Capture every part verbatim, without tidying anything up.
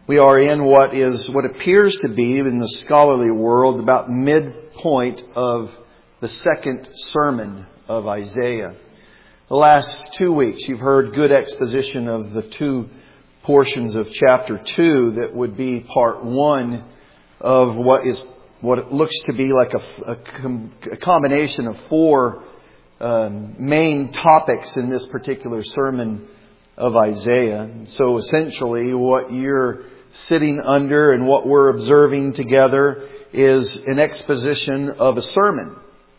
We are in what is what appears to be, in the scholarly world, about midpoint of the second sermon of Isaiah. The last two weeks you've heard good exposition of the two portions of chapter two that would be part one of what is what it looks to be like a, a, a combination of four um, main topics in this particular sermon of Isaiah. So essentially what you're sitting under and what we're observing together is an exposition of a sermon.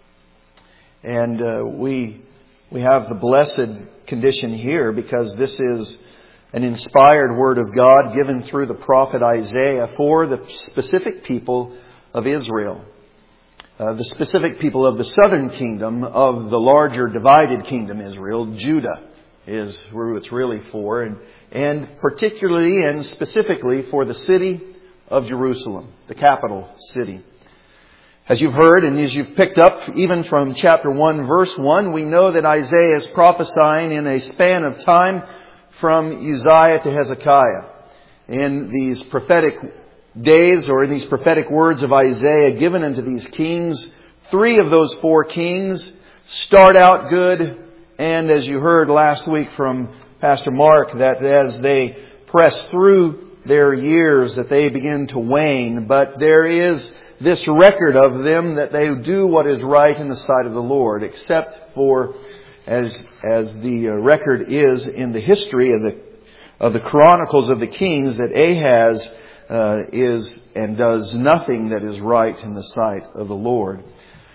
And uh, we we have the blessed condition here because this is an inspired word of God given through the prophet Isaiah for the specific people of Israel. Uh, the specific people of the southern kingdom of the larger divided kingdom Israel. Judah is who it's really for. And, and particularly and specifically for the city of Jerusalem, the capital city. As you've heard and as you've picked up even from chapter one verse one, we know that Isaiah is prophesying in a span of time from Uzziah to Hezekiah. In these prophetic days, or in these prophetic words of Isaiah given unto these kings, three of those four kings start out good, and as you heard last week from Pastor Mark, that as they press through their years that they begin to wane, but there is this record of them that they do what is right in the sight of the Lord, except for as as the record is in the history of the of the Chronicles of the Kings, that Ahaz uh, is and does nothing that is right in the sight of the Lord.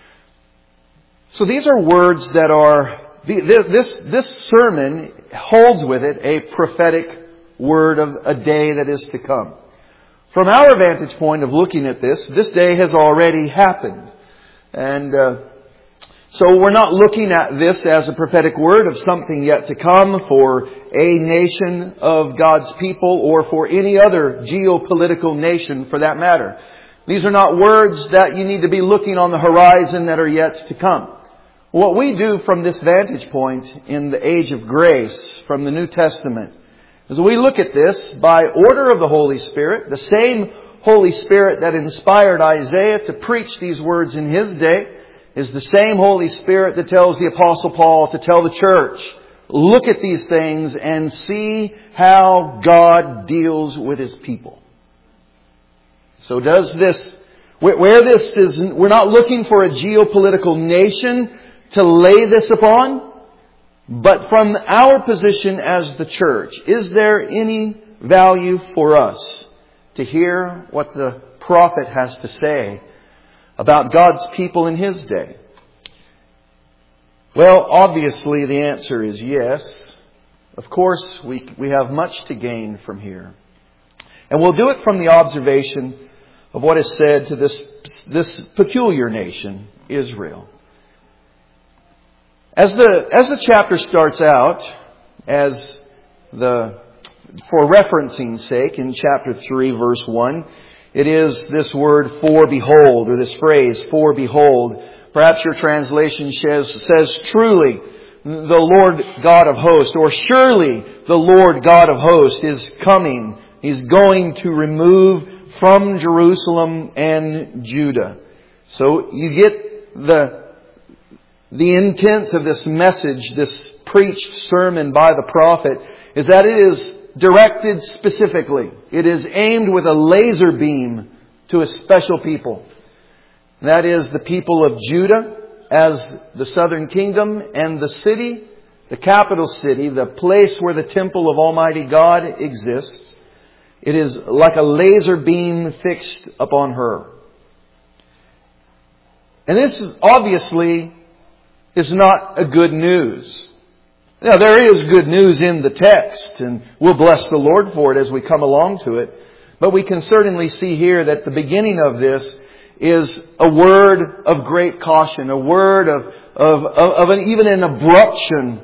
So these are words that are this this sermon holds with it a prophetic word of a day that is to come. From our vantage point of looking at this, this day has already happened. And uh, so we're not looking at this as a prophetic word of something yet to come for a nation of God's people or for any other geopolitical nation for that matter. These are not words that you need to be looking on the horizon that are yet to come. What we do from this vantage point in the age of grace from the New Testament as we look at this by order of the Holy Spirit, the same Holy Spirit that inspired Isaiah to preach these words in his day is the same Holy Spirit that tells the Apostle Paul to tell the church, look at these things and see how God deals with His people. So does this, where this is, we're not looking for a geopolitical nation to lay this upon. But from our position as the church, is there any value for us to hear what the prophet has to say about God's people in his day? Well, obviously the answer is yes. Of course, we we have much to gain from here. And we'll do it from the observation of what is said to this this peculiar nation, Israel. As the as the chapter starts out, as the for referencing sake, in chapter three, verse one, it is this word "for behold," or this phrase "for behold." Perhaps your translation says, says "truly the Lord God of hosts," or "surely the Lord God of hosts is coming. He's going to remove from Jerusalem and Judah." So you get the The intent of this message, this preached sermon by the prophet, is that it is directed specifically. It is aimed with a laser beam to a special people. That is the people of Judah as the southern kingdom and the city, the capital city, the place where the temple of Almighty God exists. It is like a laser beam fixed upon her. And this is obviously is not a good news. Now, there is good news in the text, and we'll bless the Lord for it as we come along to it. But we can certainly see here that the beginning of this is a word of great caution, a word of, of, of, of an, even an abruption.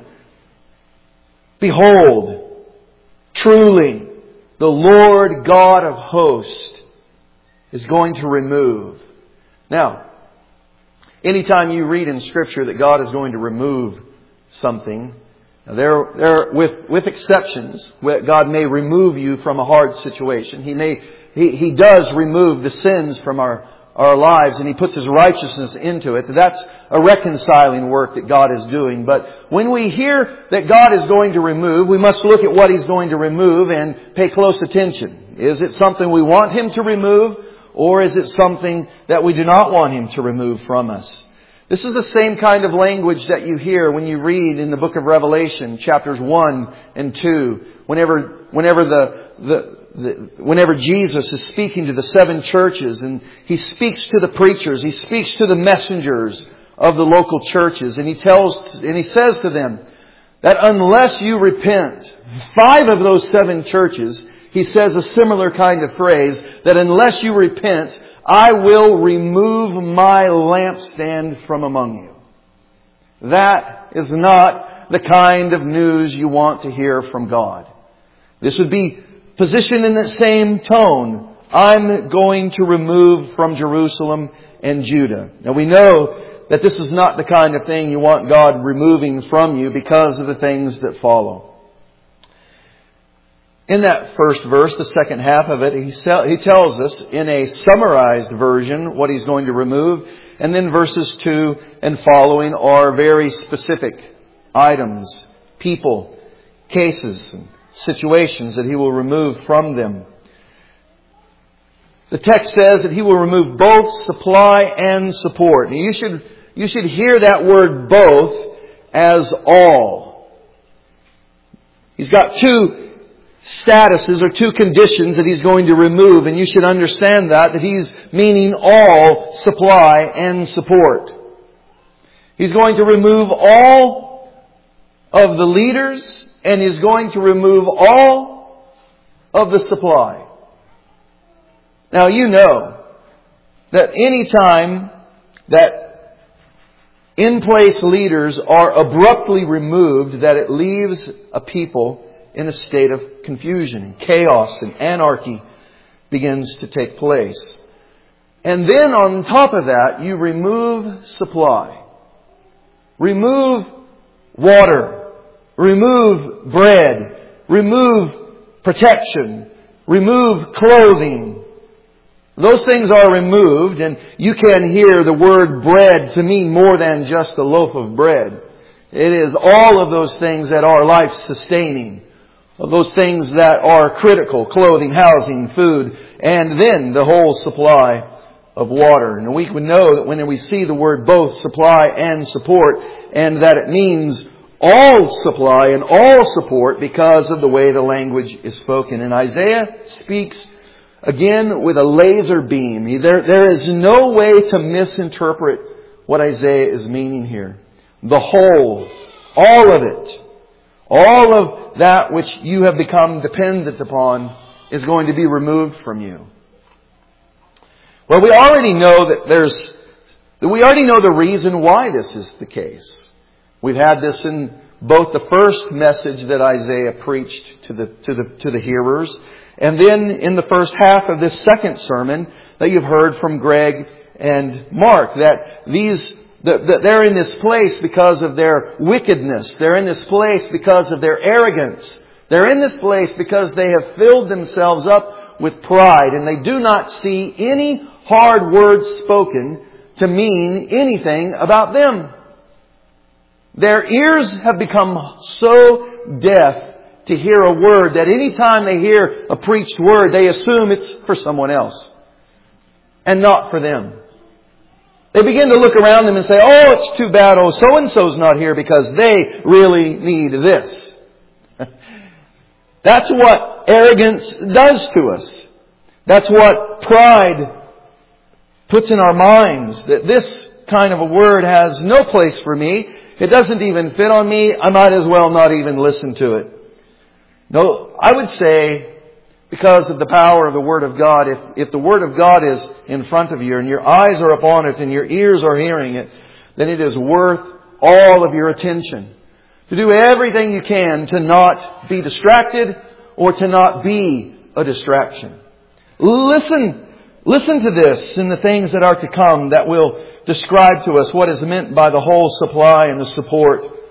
Behold, truly, the Lord God of hosts is going to remove. Now, anytime you read in Scripture that God is going to remove something, Now there, there, with, with exceptions, God may remove you from a hard situation. He may, He, He does remove the sins from our, our lives, and He puts His righteousness into it. That's a reconciling work that God is doing. But when we hear that God is going to remove, we must look at what He's going to remove and pay close attention. Is it something we want Him to remove, or is it something that we do not want Him to remove from us? This is the same kind of language that you hear when you read in the book of Revelation, chapters one and two. Whenever, whenever the, the, the, whenever Jesus is speaking to the seven churches, and He speaks to the preachers, He speaks to the messengers of the local churches, and He tells, and He says to them that unless you repent, five of those seven churches, He says a similar kind of phrase, that unless you repent, I will remove my lampstand from among you. That is not the kind of news you want to hear from God. This would be positioned in the same tone. I'm going to remove from Jerusalem and Judah. Now we know that this is not the kind of thing you want God removing from you because of the things that follow. In that first verse, the second half of it, he, he tells us in a summarized version what He's going to remove. And then verses two and following are very specific items, people, cases, and situations that He will remove from them. The text says that He will remove both supply and support. And you should, you should hear that word both as all. He's got two statuses or two conditions that He's going to remove, and you should understand that, that He's meaning all supply and support. He's going to remove all of the leaders, and He's going to remove all of the supply. Now you know that any time that in-place leaders are abruptly removed, that it leaves a people in a state of confusion and chaos, and anarchy begins to take place. And then on top of that, you remove supply. Remove water. Remove bread. Remove protection. Remove clothing. Those things are removed, and you can hear the word bread to mean more than just a loaf of bread. It is all of those things that are life-sustaining. Of those things that are critical, clothing, housing, food, and then the whole supply of water. And we would know that when we see the word both supply and support, and that it means all supply and all support because of the way the language is spoken. And Isaiah speaks again with a laser beam. There, there is no way to misinterpret what Isaiah is meaning here. The whole, all of it, all of that which you have become dependent upon is going to be removed from you. Well, we already know that there's, we already know the reason why this is the case. We've had this in both the first message that Isaiah preached to the, to the, to the hearers, and then in the first half of this second sermon that you've heard from Greg and Mark, that these that they're in this place because of their wickedness. They're in this place because of their arrogance. They're in this place because they have filled themselves up with pride, and they do not see any hard words spoken to mean anything about them. Their ears have become so deaf to hear a word that any time they hear a preached word, they assume it's for someone else and not for them. They begin to look around them and say, oh, it's too bad, oh, so-and-so's not here because they really need this. That's what arrogance does to us. That's what pride puts in our minds, that this kind of a word has no place for me. It doesn't even fit on me. I might as well not even listen to it. No, I would say, because of the power of the Word of God, if, if the Word of God is in front of you and your eyes are upon it and your ears are hearing it, then it is worth all of your attention. To do everything you can to not be distracted or to not be a distraction. Listen, listen to this and the things that are to come that will describe to us what is meant by the whole supply and the support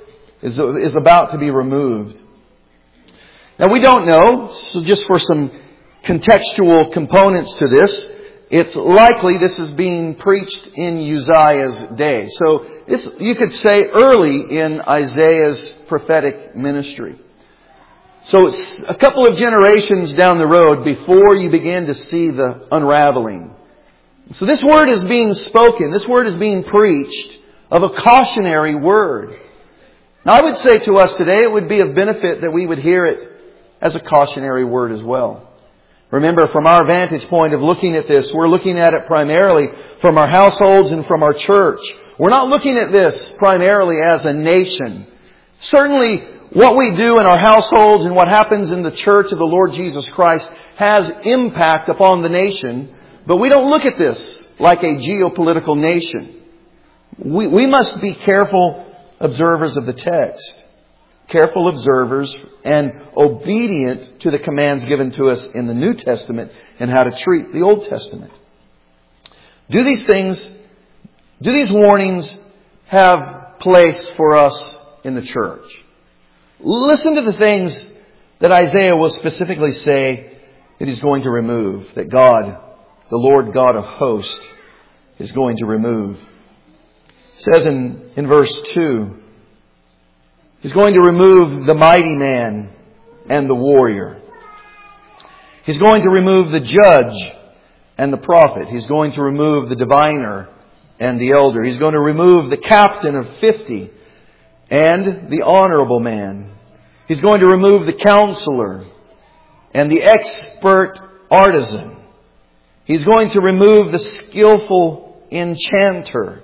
is, is about to be removed. Now we don't know, so just for some contextual components to this, it's likely this is being preached in Uzziah's day. So this, you could say, early in Isaiah's prophetic ministry. So it's a couple of generations down the road before you begin to see the unraveling. So this word is being spoken, this word is being preached of a cautionary word. Now I would say to us today it would be of benefit that we would hear it as a cautionary word as well. Remember, from our vantage point of looking at this, we're looking at it primarily from our households and from our church. We're not looking at this primarily as a nation. Certainly, what we do in our households and what happens in the church of the Lord Jesus Christ has impact upon the nation, but we don't look at this like a geopolitical nation. We, we must be careful observers of the text. Careful observers and obedient to the commands given to us in the New Testament and how to treat the Old Testament. Do these things, do these warnings have place for us in the church? Listen to the things that Isaiah will specifically say that He's going to remove, that God, the Lord God of hosts, is going to remove. It says in, in verse two, He's going to remove the mighty man and the warrior. He's going to remove the judge and the prophet. He's going to remove the diviner and the elder. He's going to remove the captain of fifty and the honorable man. He's going to remove the counselor and the expert artisan. He's going to remove the skillful enchanter.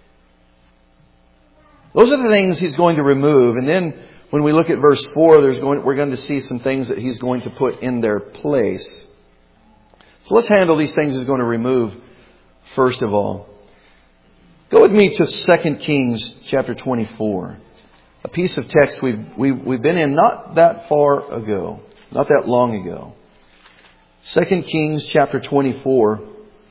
Those are the things He's going to remove. And then when we look at verse four, there's going, we're going to see some things that He's going to put in their place. So let's handle these things He's going to remove first of all. Go with me to Second Kings chapter twenty-four. A piece of text we've, we've, we've been in not that far ago. Not that long ago. Second Kings chapter twenty-four.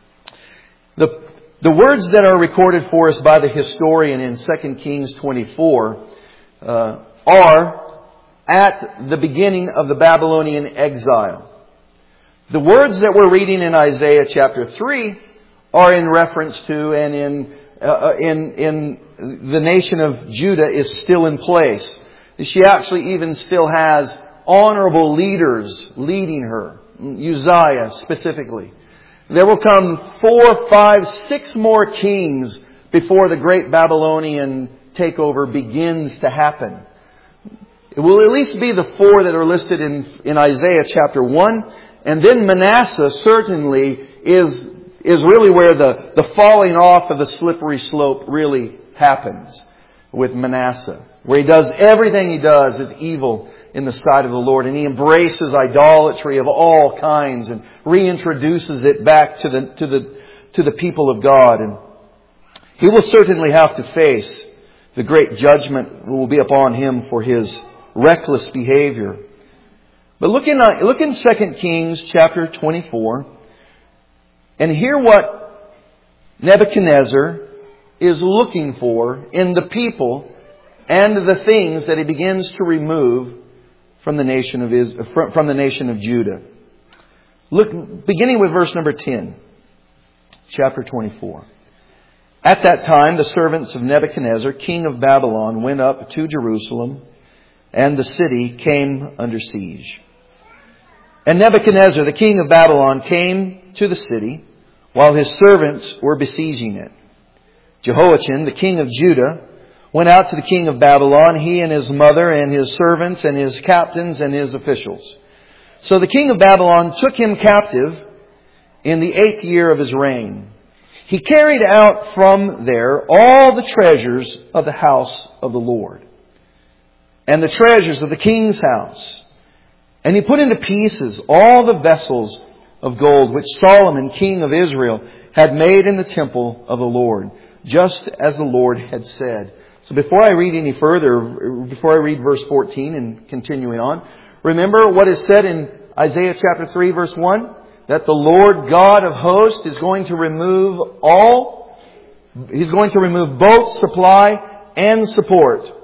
The The words that are recorded for us by the historian in Second Kings twenty-four uh, are at the beginning of the Babylonian exile. The words that we're reading in Isaiah chapter three are in reference to and in uh, in in the nation of Judah is still in place. She actually even still has honorable leaders leading her. Uzziah specifically. There will come four, five, six more kings before the great Babylonian takeover begins to happen. It will at least be the four that are listed in, in Isaiah chapter one. And then Manasseh certainly is, is really where the, the falling off of the slippery slope really happens with Manasseh. Where he does everything he does is evil in the sight of the Lord. And he embraces idolatry of all kinds and reintroduces it back to the, to the, to the people of God. And he will certainly have to face the great judgment that will be upon him for his reckless behavior. But look in, look in Second Kings chapter twenty-four and hear what Nebuchadnezzar is looking for in the people and the things that he begins to remove from the nation of Israel, from the nation of Judah. Look, beginning with verse number ten, chapter twenty-four. At that time, the servants of Nebuchadnezzar, king of Babylon, went up to Jerusalem, and the city came under siege. And Nebuchadnezzar, the king of Babylon, came to the city while his servants were besieging it. Jehoiachin, the king of Judah, went out to the king of Babylon, he and his mother and his servants and his captains and his officials. So the king of Babylon took him captive in the eighth year of his reign. He carried out from there all the treasures of the house of the Lord and the treasures of the king's house. And he put into pieces all the vessels of gold which Solomon, king of Israel, had made in the temple of the Lord, just as the Lord had said. So before I read any further, before I read verse fourteen and continuing on, remember what is said in Isaiah chapter three, verse one? That the Lord God of hosts is going to remove all, He's going to remove both supply and support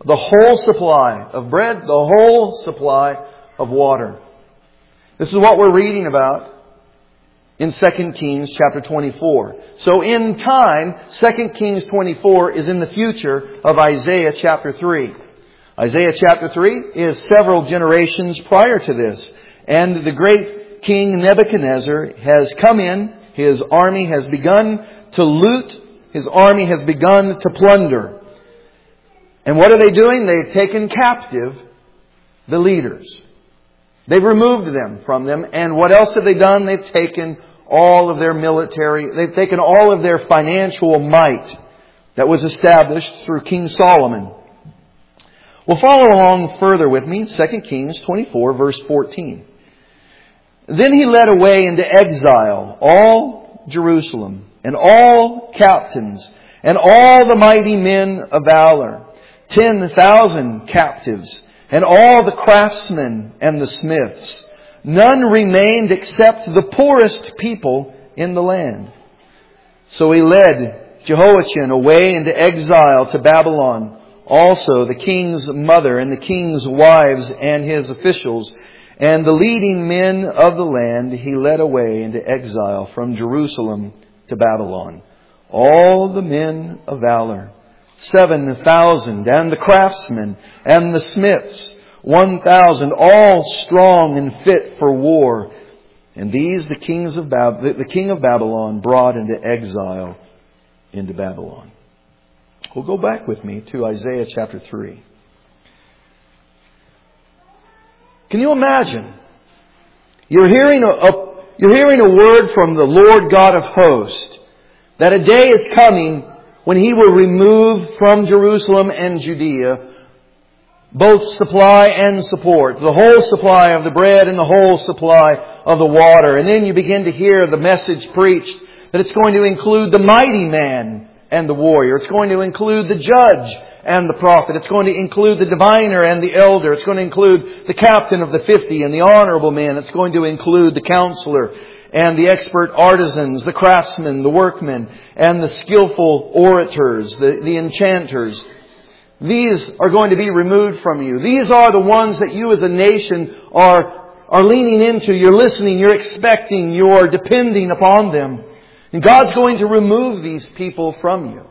the whole supply of bread, the whole supply of water. This is what we're reading about in Second Kings chapter twenty-four. So in time, Second Kings twenty-four is in the future of Isaiah chapter three. Isaiah chapter three is several generations prior to this. And the great King Nebuchadnezzar has come in. His army has begun to loot. His army has begun to plunder. And what are they doing? They've taken captive the leaders. They've removed them from them. And what else have they done? They've taken all of their military, they've taken all of their financial might that was established through King Solomon. Well, follow along further with me. Second Kings twenty-four, verse fourteen. Then he led away into exile all Jerusalem, and all captains, and all the mighty men of valor, ten thousand captives, and all the craftsmen and the smiths. None remained except the poorest people in the land. So he led Jehoiachin away into exile to Babylon. Also the king's mother and the king's wives and his officials and the leading men of the land he led away into exile from Jerusalem to Babylon. All the men of valor, seven thousand, and the craftsmen and the smiths, one thousand, all strong and fit for war. And these the kings of Bab- the king of Babylon brought into exile into Babylon. Well, go back with me to Isaiah chapter three. Can you imagine? You're hearing a, a you're hearing a word from the Lord God of hosts that a day is coming when He will remove from Jerusalem and Judea both supply and support, the whole supply of the bread and the whole supply of the water. And then you begin to hear the message preached that it's going to include the mighty man and the warrior. It's going to include the judge and the prophet. It's going to include the diviner and the elder. It's going to include the captain of the fifty and the honorable man. It's going to include the counselor and the expert artisans, the craftsmen, the workmen, and the skillful orators, the, the enchanters. These are going to be removed from you. These are the ones that you as a nation are, are leaning into. You're listening, you're expecting, you're depending upon them. And God's going to remove these people from you.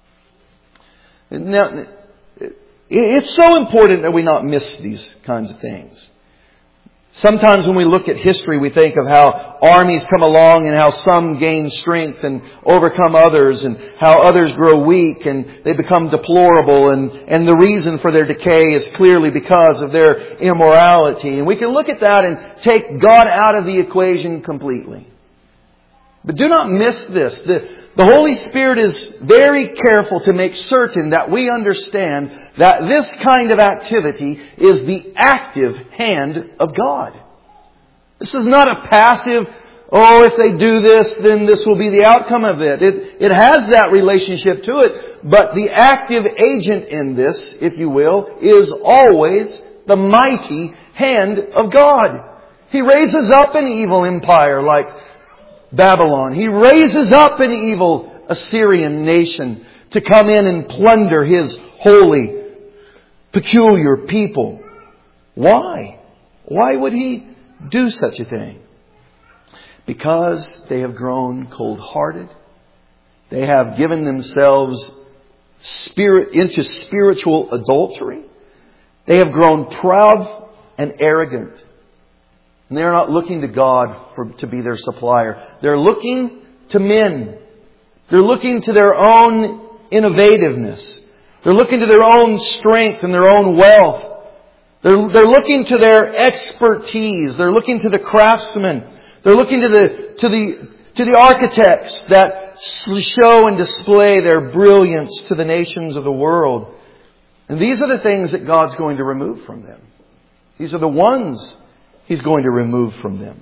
Now, it's so important that we not miss these kinds of things. Sometimes when we look at history, we think of how armies come along and how some gain strength and overcome others, and how others grow weak and they become deplorable, and, and the reason for their decay is clearly because of their immorality. And we can look at that and take God out of the equation completely. But do not miss this. The, the Holy Spirit is very careful to make certain that we understand that this kind of activity is the active hand of God. This is not a passive, oh, if they do this, then this will be the outcome of it. It, it has that relationship to it. But the active agent in this, if you will, is always the mighty hand of God. He raises up an evil empire like Babylon. He raises up an evil Assyrian nation to come in and plunder His holy, peculiar people. Why? Why would He do such a thing? Because they have grown cold-hearted. They have given themselves spirit into spiritual adultery. They have grown proud and arrogant. And they're not looking to God for, to be their supplier. They're looking to men. They're looking to their own innovativeness. They're looking to their own strength and their own wealth. They're, they're looking to their expertise. They're looking to the craftsmen. They're looking to the, to the, to the architects that show and display their brilliance to the nations of the world. And these are the things that God's going to remove from them. These are the ones He's going to remove from them.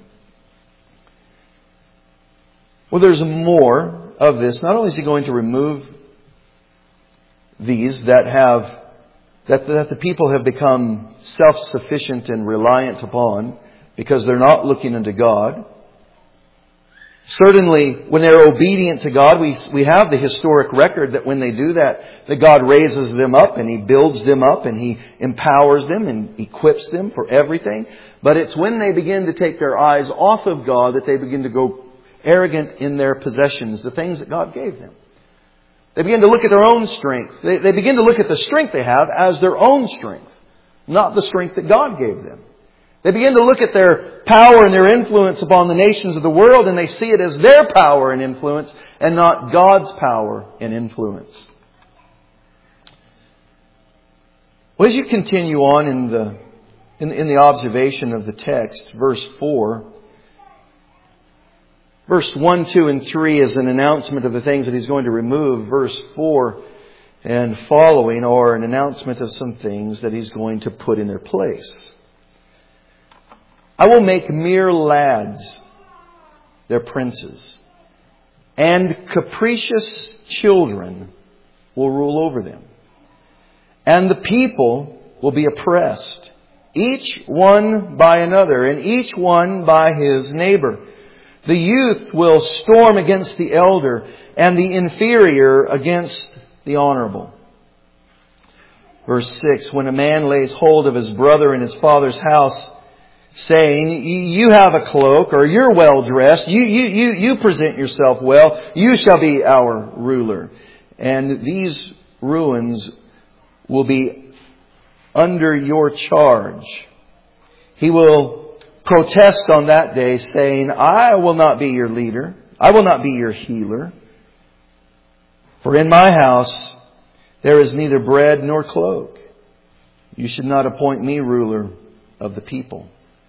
Well, there's more of this. Not only is He going to remove these that have, that, that the people have become self-sufficient and reliant upon because they're not looking unto God. Certainly, when they're obedient to God, we we have the historic record that when they do that, that God raises them up and He builds them up and He empowers them and equips them for everything. But it's when they begin to take their eyes off of God that they begin to go arrogant in their possessions, the things that God gave them. They begin to look at their own strength. They, they begin to look at the strength they have as their own strength, not the strength that God gave them. They begin to look at their power and their influence upon the nations of the world, and they see it as their power and influence and not God's power and influence. Well, as you continue on in the in, in the observation of the text, verse four, verse one, two, and three is an announcement of the things that He's going to remove. Verse four and following are an announcement of some things that He's going to put in their place. I will make mere lads their princes, and capricious children will rule over them. And the people will be oppressed, each one by another, and each one by his neighbor. The youth will storm against the elder, and the inferior against the honorable. Verse six, when a man lays hold of his brother in his father's house, saying, you have a cloak, or you're well dressed, you, you, you, you present yourself well, you shall be our ruler. And these ruins will be under your charge. He will protest on that day, saying, I will not be your leader, I will not be your healer. For in my house there is neither bread nor cloak. You should not appoint me ruler of the people.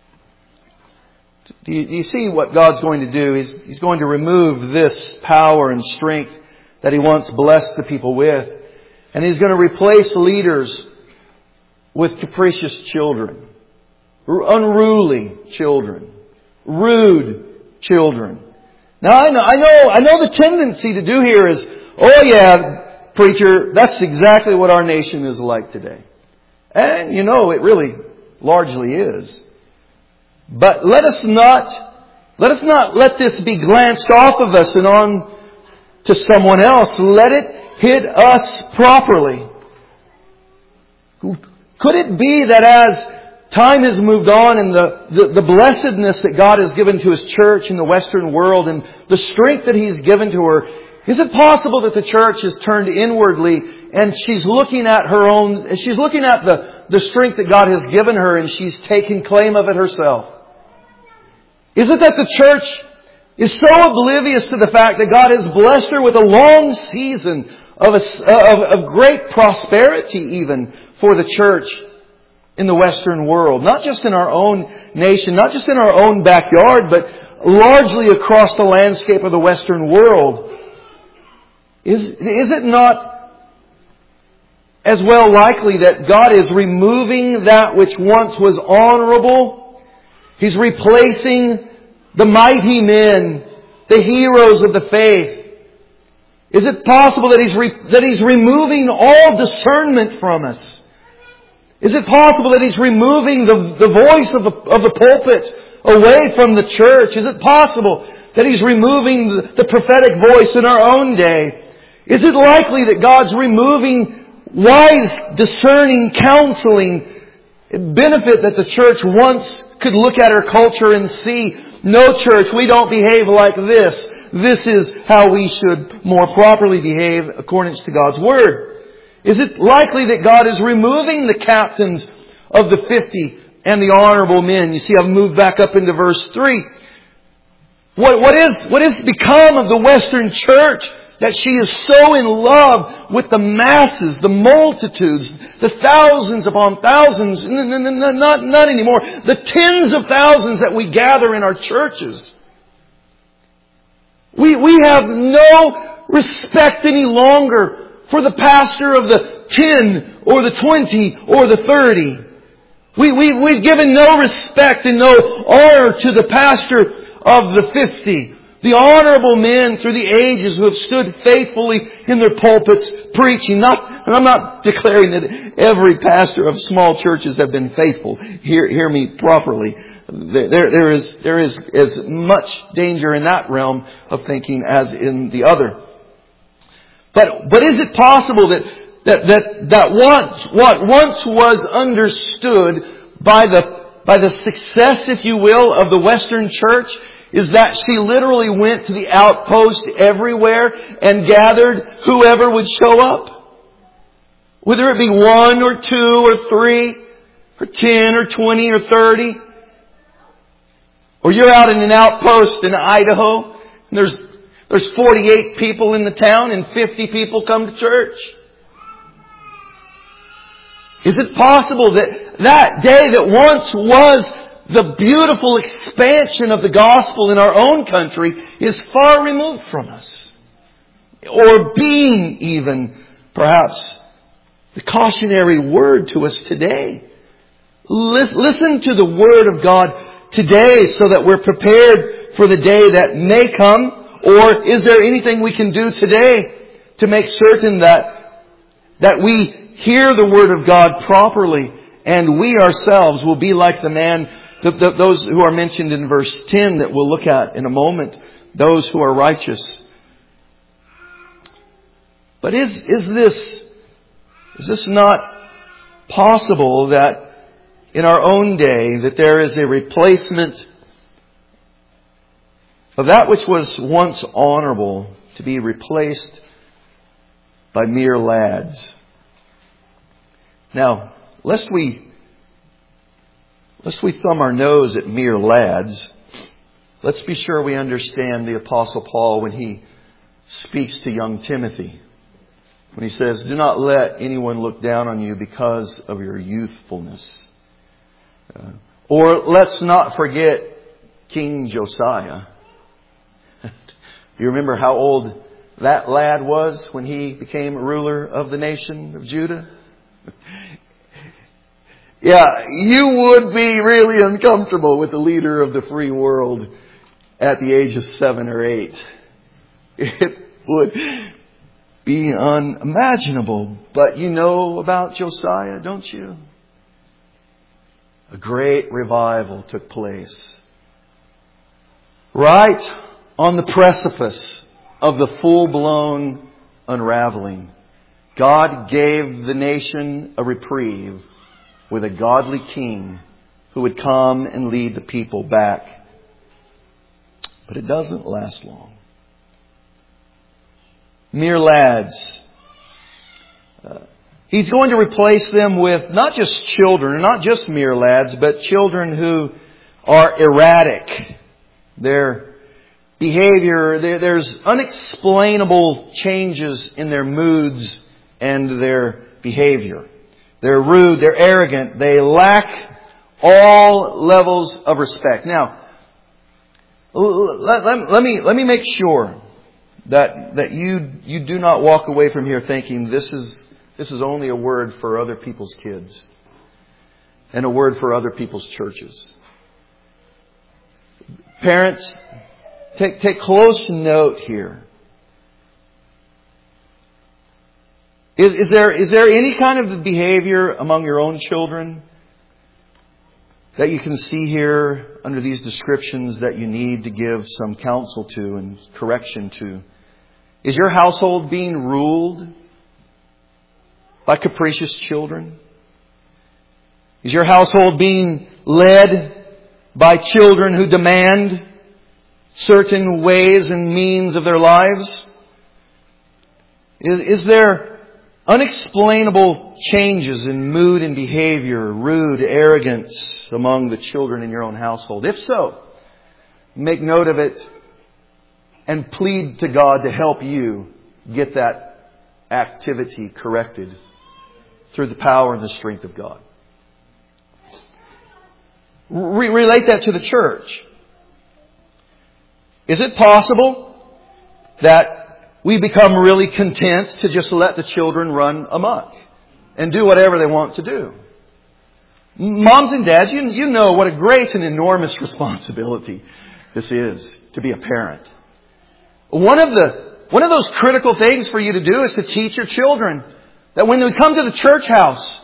Do you, do you see what God's going to do? He's, he's going to remove this power and strength that He once blessed the people with. And He's going to replace leaders with capricious children. Unruly children. Rude children. Now I know, I know, I know the tendency to do here is, oh yeah, preacher, that's exactly what our nation is like today. And you know, it really largely is. But let us not, let us not let this be glanced off of us and on to someone else. Let it hit us properly. Could it be that as time has moved on and the, the, the blessedness that God has given to His church in the Western world and the strength that He's given to her, is it possible that the church has turned inwardly and she's looking at her own, she's looking at the, the strength that God has given her and she's taking claim of it herself? Is it that the church is so oblivious to the fact that God has blessed her with a long season of, a, of, of great prosperity even for the church in the Western world? Not just in our own nation, not just in our own backyard, but largely across the landscape of the Western world. Is, is it not as well likely that God is removing that which once was honorable? He's replacing the mighty men, the heroes of the faith. Is it possible that He's re- that He's removing all discernment from us? Is it possible that He's removing the, the voice of the, of the pulpit away from the church? Is it possible that He's removing the, the prophetic voice in our own day? Is it likely that God's removing wise, discerning, counseling benefit that the church once could look at our culture and see, no church, we don't behave like this. This is how we should more properly behave according to God's Word. Is it likely that God is removing the captains of the fifty and the honorable men? You see, I've moved back up into verse three. What, what is, what has become of the Western church? That she is so in love with the masses, the multitudes, the thousands upon thousands, not, not anymore, the tens of thousands that we gather in our churches. We, we have no respect any longer for the pastor of the ten or the twenty or the thirty. We, we, we've given no respect and no honor to the pastor of the fifty. The honorable men through the ages who have stood faithfully in their pulpits preaching. Not, and I'm not declaring that every pastor of small churches have been faithful. Hear, hear me properly. there, there is, there is as much danger in that realm of thinking as in the other. But, but is it possible that, that, that, that once, what once was understood by the, by the success, if you will, of the Western church is that she literally went to the outpost everywhere and gathered whoever would show up? Whether it be one or two or three or ten or twenty or thirty. Or you're out in an outpost in Idaho and there's There's forty-eight people in the town and fifty people come to church. Is it possible that that day that once was the beautiful expansion of the gospel in our own country is far removed from us? Or being even perhaps the cautionary word to us today. Listen to the Word of God today so that we're prepared for the day that may come. Or is there anything we can do today to make certain that that we hear the Word of God properly and we ourselves will be like the man, the, the, those who are mentioned in verse ten that we'll look at in a moment, those who are righteous. But is, is this, is this not possible that in our own day that there is a replacement of that which was once honorable to be replaced by mere lads? Now, lest we, lest we thumb our nose at mere lads, let's be sure we understand the Apostle Paul when he speaks to young Timothy. When he says, do not let anyone look down on you because of your youthfulness. Uh, or let's not forget King Josiah. You remember how old that lad was when he became ruler of the nation of Judah? Yeah, you would be really uncomfortable with the leader of the free world at the age of seven or eight. It would be unimaginable. But you know about Josiah, don't you? A great revival took place. Right on the precipice of the full-blown unraveling, God gave the nation a reprieve with a godly king who would come and lead the people back. But it doesn't last long. Mere lads. Uh, he's going to replace them with not just children, not just mere lads, but children who are erratic. They're behavior, there's unexplainable changes in their moods and their behavior. They're rude, they're arrogant, they lack all levels of respect. Now, let, let, let me let me make sure that that you you do not walk away from here thinking this is this is only a word for other people's kids and a word for other people's churches. Parents, Take, take close note here. Is, is there, is there any kind of behavior among your own children that you can see here under these descriptions that you need to give some counsel to and correction to? Is your household being ruled by capricious children? Is your household being led by children who demand certain ways and means of their lives? Is, is there unexplainable changes in mood and behavior, rude arrogance among the children in your own household? If so, make note of it and plead to God to help you get that activity corrected through the power and the strength of God. Re- relate that to the church. Is it possible that we become really content to just let the children run amok and do whatever they want to do? Moms and dads, you, you know what a great and enormous responsibility this is to be a parent. One of the, one of those critical things for you to do is to teach your children that when we come to the church house,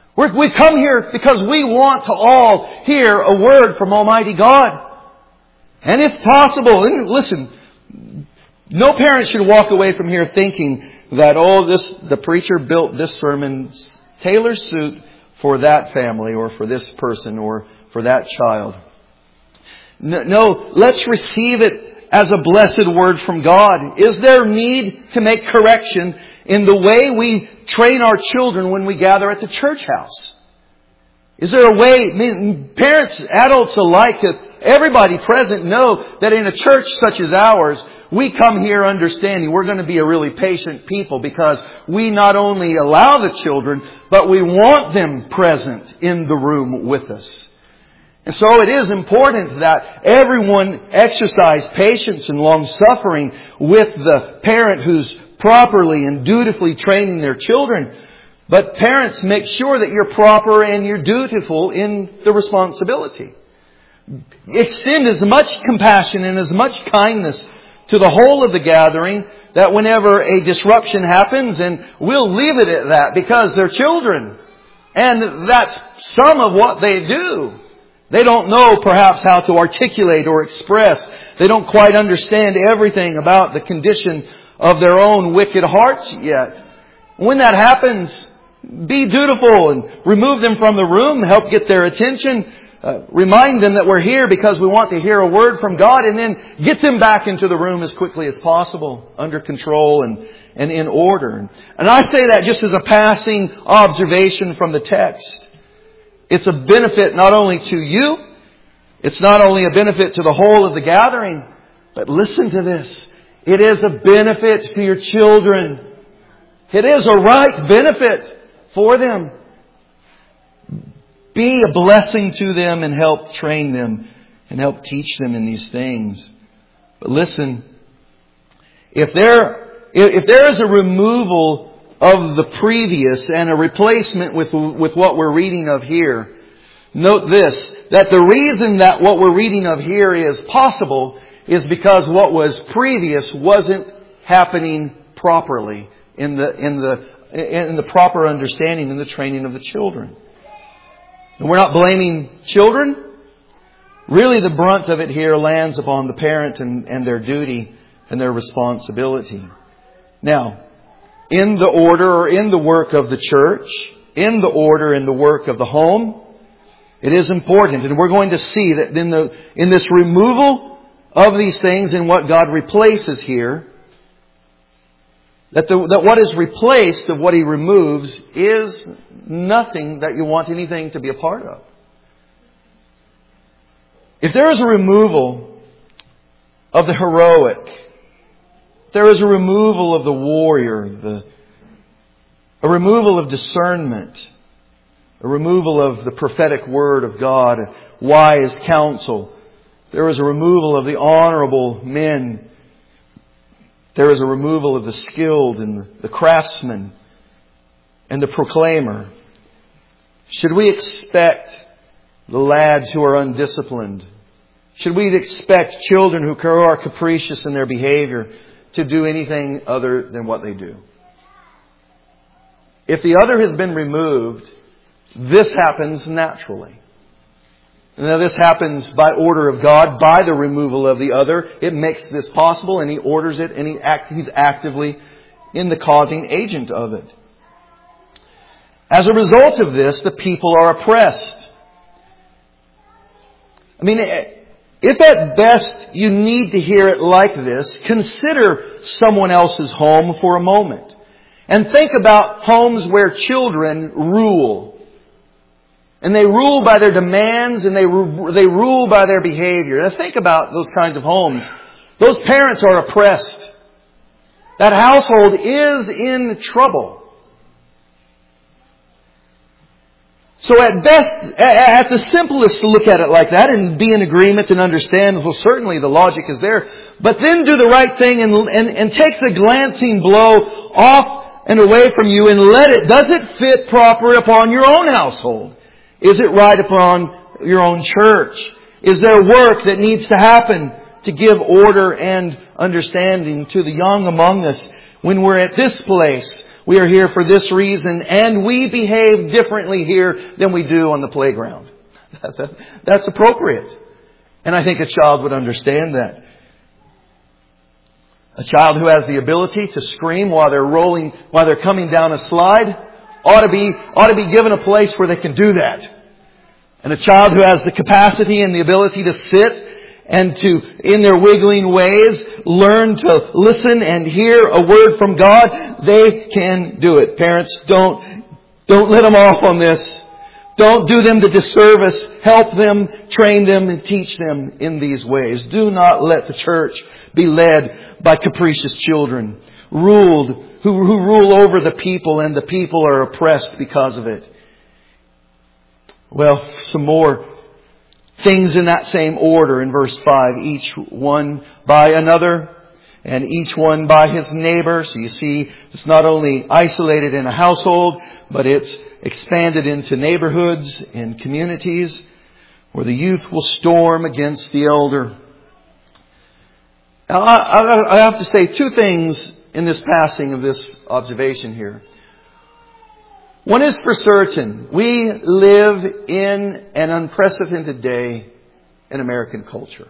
We're, we come here because we want to all hear a word from Almighty God. And if possible, and listen, no parent should walk away from here thinking that, oh, this, the preacher built this sermon tailor suit for that family or for this person or for that child. No, no, let's receive it as a blessed word from God. Is there need to make correction in the way we train our children when we gather at the church house? Is there a way, I mean, parents, adults alike, everybody present know that in a church such as ours, we come here understanding we're going to be a really patient people because we not only allow the children, but we want them present in the room with us. And so it is important that everyone exercise patience and long-suffering with the parent who's properly and dutifully training their children. But parents, make sure that you're proper and you're dutiful in the responsibility. Extend as much compassion and as much kindness to the whole of the gathering that whenever a disruption happens, and we'll leave it at that because they're children. And that's some of what they do. They don't know perhaps how to articulate or express. They don't quite understand everything about the condition of their own wicked hearts yet. When that happens, be dutiful and remove them from the room, help get their attention, uh, remind them that we're here because we want to hear a word from God, and then get them back into the room as quickly as possible, under control and, and in order. And I say that just as a passing observation from the text. It's a benefit not only to you, it's not only a benefit to the whole of the gathering, but listen to this. It is a benefit to your children. It is a right benefit for them. Be a blessing to them and help train them and help teach them in these things. But listen, if there, if there is a removal of the previous and a replacement with, with what we're reading of here, note this, that the reason that what we're reading of here is possible is because what was previous wasn't happening properly in the, in the, in the proper understanding and the training of the children. And we're not blaming children. Really, the brunt of it here lands upon the parent and, and their duty and their responsibility. Now, in the order or in the work of the church, in the order and the work of the home, it is important. And we're going to see that in the, in this removal of these things and what God replaces here, that, the, that what is replaced of what He removes is nothing that you want anything to be a part of. If there is a removal of the heroic, there is a removal of the warrior, the, a removal of discernment, a removal of the prophetic word of God, wise counsel. There is a removal of the honorable men. There is a removal of the skilled and the craftsman and the proclaimer. Should we expect the lads who are undisciplined? Should we expect children who are capricious in their behavior to do anything other than what they do? If the other has been removed, this happens naturally. Now, this happens by order of God, by the removal of the other. It makes this possible, and He orders it, and he act, He's actively in the causing agent of it. As a result of this, the people are oppressed. I mean, if at best you need to hear it like this, consider someone else's home for a moment. And think about homes where children rule. And they rule by their demands, and they they rule by their behavior. Now think about those kinds of homes. Those parents are oppressed. That household is in trouble. So at best, at the simplest to look at it like that and be in agreement and understand, well, certainly the logic is there. But then do the right thing and, and, and take the glancing blow off and away from you and let it, does it fit proper upon your own household? Is it right upon your own church? Is there work that needs to happen to give order and understanding to the young among us when we're at this place? We are here for this reason, and we behave differently here than we do on the playground. That's appropriate. And I think a child would understand that. A child who has the ability to scream while they're rolling, while they're coming down a slide, ought to be, ought to be given a place where they can do that. And a child who has the capacity and the ability to sit and to, in their wiggling ways, learn to listen and hear a word from God, they can do it. Parents, don't, don't let them off on this. Don't do them the disservice. Help them, train them, and teach them in these ways. Do not let the church be led by capricious children, ruled, who, who rule over the people, and the people are oppressed because of it. Well, some more things in that same order in verse five. Each one by another, and each one by his neighbor. So you see, it's not only isolated in a household, but it's expanded into neighborhoods and communities where the youth will storm against the elder. Now, I, I have to say two things in this passing of this observation here. One is for certain. We live in an unprecedented day in American culture.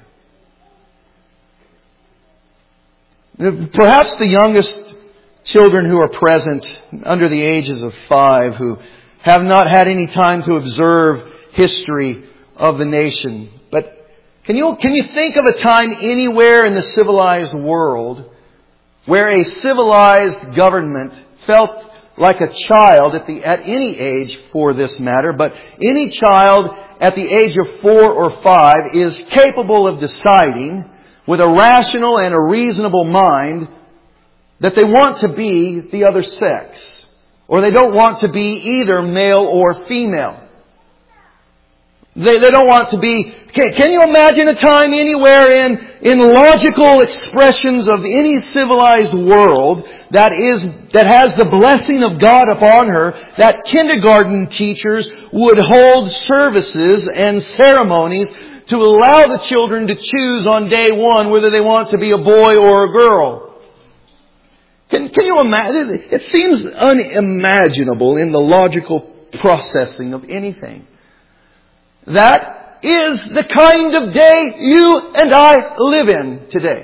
Perhaps the youngest children who are present, under the ages of five, who have not had any time to observe history of the nation. But can you, can you think of a time anywhere in the civilized world where a civilized government felt like a child at the, at any age for this matter, but any child at the age of four or five is capable of deciding with a rational and a reasonable mind that they want to be the other sex, or they don't want to be either male or female. They, they don't want to be... Can, can you imagine a time anywhere in, in logical expressions of any civilized world that is, that has the blessing of God upon her, that kindergarten teachers would hold services and ceremonies to allow the children to choose on day one whether they want to be a boy or a girl? Can, can you imagine? It seems unimaginable in the logical processing of anything. That is the kind of day you and I live in today.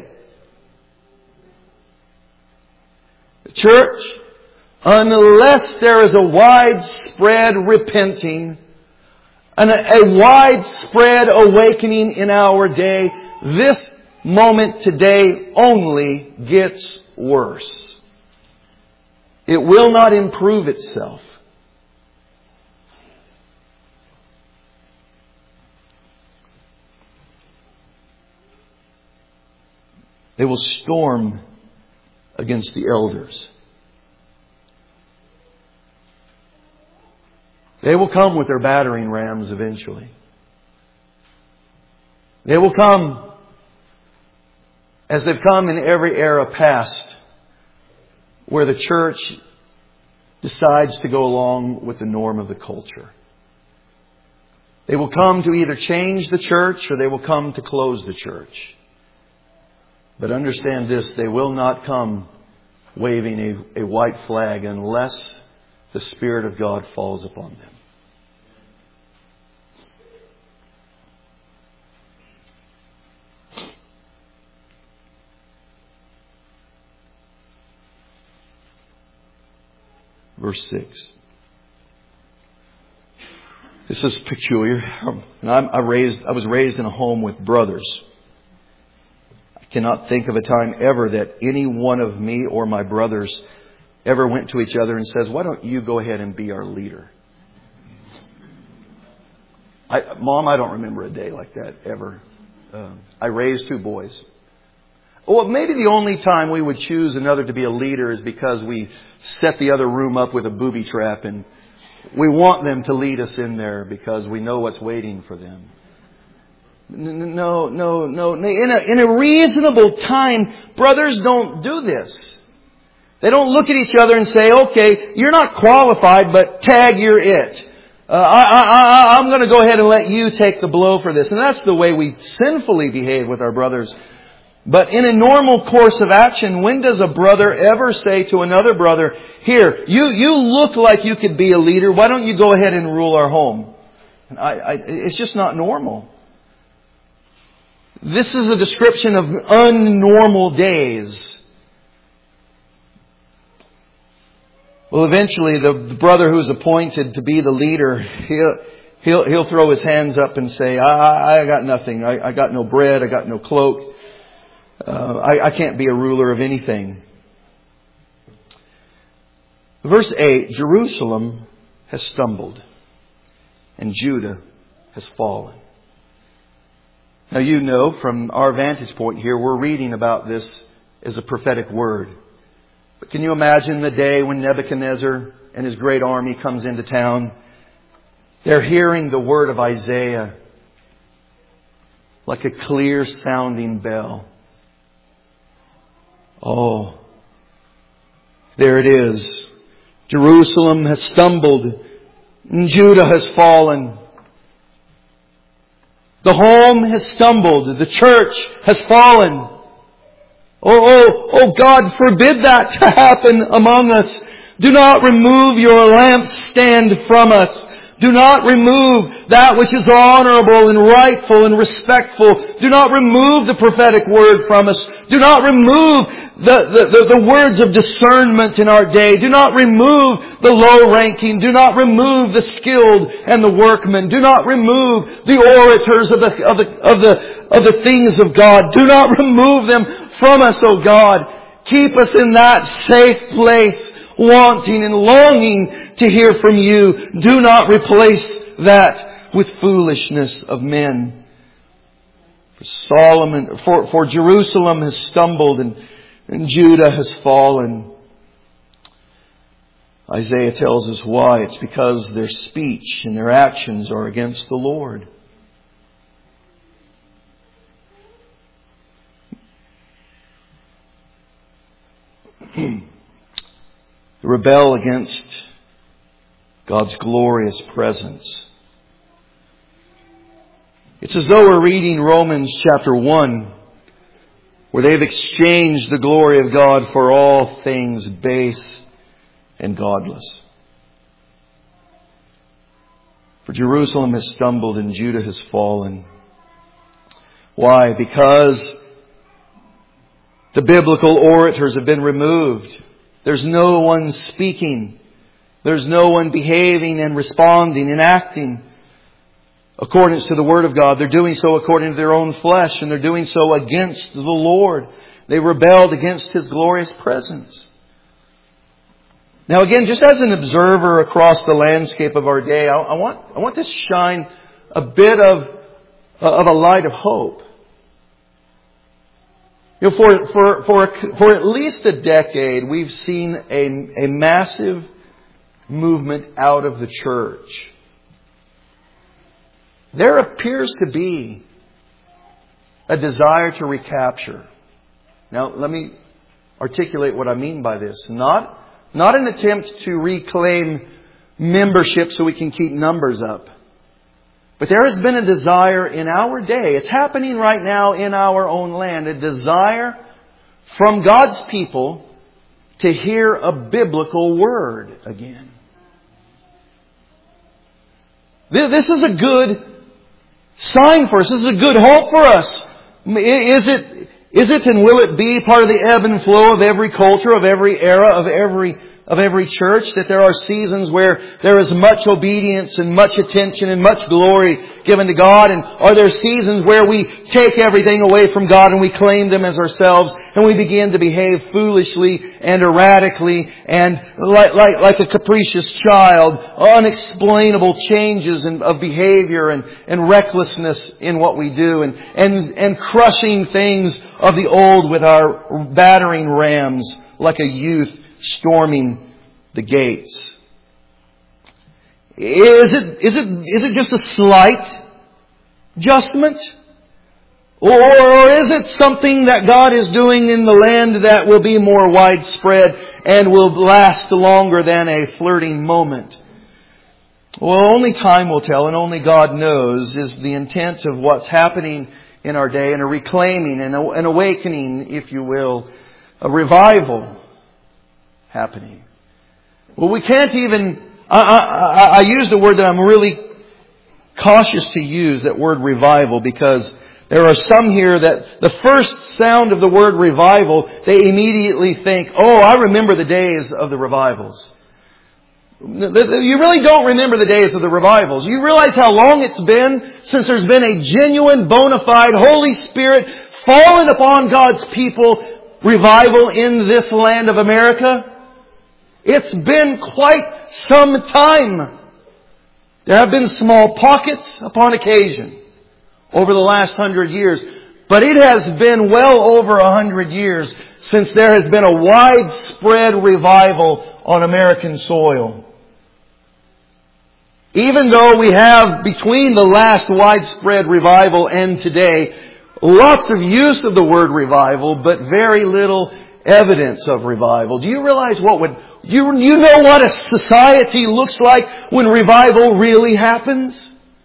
The church, unless there is a widespread repenting and a, a widespread awakening in our day, this moment today only gets worse. It will not improve itself. They will storm against the elders. They will come with their battering rams eventually. They will come as they've come in every era past, where the church decides to go along with the norm of the culture. They will come to either change the church or they will come to close the church. But understand this, they will not come waving a, a white flag unless the Spirit of God falls upon them. Verse six. This is peculiar. And I'm, I, raised, I was raised in a home with brothers. I cannot think of a time ever that any one of me or my brothers ever went to each other and says, "Why don't you go ahead and be our leader?" I, Mom, I don't remember a day like that ever. Uh, I raised two boys. Well, maybe the only time we would choose another to be a leader is because we set the other room up with a booby trap and we want them to lead us in there because we know what's waiting for them. No, no, no. In a, in a reasonable time, brothers don't do this. They don't look at each other and say, "Okay, you're not qualified, but tag, you're it. Uh, I, I, I, I'm going to go ahead and let you take the blow for this." And that's the way we sinfully behave with our brothers But in a normal course of action, when does a brother ever say to another brother, here, you, you look like you could be a leader. Why don't you go ahead and rule our home? I, I, it's just not normal. This is a description of unnormal days. Well, eventually the brother who's appointed to be the leader, he'll, he'll, he'll throw his hands up and say, I, I got nothing. I, I got no bread. I got no cloak. Uh, I, I can't be a ruler of anything. Verse eight, Jerusalem has stumbled and Judah has fallen. Now you know from our vantage point here, we're reading about this as a prophetic word. But can you imagine the day when Nebuchadnezzar and his great army comes into town? They're hearing the word of Isaiah like a clear sounding bell. Oh, there it is. Jerusalem has stumbled and Judah has fallen. The home has stumbled. The church has fallen. Oh, oh, oh, God forbid that to happen among us. Do not remove your lampstand from us. Do not remove that which is honorable and rightful and respectful. Do not remove the prophetic word from us. Do not remove the, the, the, the words of discernment in our day. Do not remove the low ranking. Do not remove the skilled and the workmen. Do not remove the orators of the, of the, of the, of the things of God. Do not remove them from us, O God. Keep us in that safe place, wanting and longing to hear from you. Do not replace that with foolishness of men. For Solomon, for, for Jerusalem has stumbled and, and Judah has fallen. Isaiah tells us why. It's because their speech and their actions are against the Lord. Rebel against God's glorious presence. It's as though we're reading Romans chapter one, where they've exchanged the glory of God for all things base and godless. For Jerusalem has stumbled and Judah has fallen. Why? Because the biblical orators have been removed. There's no one speaking. There's no one behaving and responding and acting according to the Word of God. They're doing so according to their own flesh, and they're doing so against the Lord. They rebelled against His glorious presence. Now again, just as an observer across the landscape of our day, I, I want I want to shine a bit of, of a light of hope. You know, for, for, for, for at least a decade, we've seen a, a massive movement out of the church. There appears to be a desire to recapture. Now, let me articulate what I mean by this. Not, not an attempt to reclaim membership so we can keep numbers up. But there has been a desire in our day, it's happening right now in our own land, a desire from God's people to hear a biblical word again. This is a good sign for us. This is a good hope for us. Is it, is it and will it be part of the ebb and flow of every culture, of every era, of every of every church, that there are seasons where there is much obedience and much attention and much glory given to God? And are there seasons where we take everything away from God and we claim them as ourselves and we begin to behave foolishly and erratically and like, like, like a capricious child, unexplainable changes in, of behavior and, and recklessness in what we do and, and, and crushing things of the old with our battering rams like a youth storming the gates? Is it, is it, is it just a slight adjustment? Or, or is it something that God is doing in the land that will be more widespread and will last longer than a flirting moment? Well, only time will tell, and only God knows is the intent of what's happening in our day, and a reclaiming and an awakening, if you will, a revival happening. Well, we can't even, I, I, I use the word that I'm really cautious to use, that word revival, because there are some here that the first sound of the word revival, they immediately think, oh, I remember the days of the revivals. You really don't remember the days of the revivals. You realize how long it's been since there's been a genuine, bona fide, Holy Spirit fallen upon God's people revival in this land of America? It's been quite some time. There have been small pockets upon occasion over the last hundred years. But it has been well over a hundred years since there has been a widespread revival on American soil. Even though we have, between the last widespread revival and today, lots of use of the word revival, but very little evidence of revival. Do you realize what would, you, you know what a society looks like when revival really happens?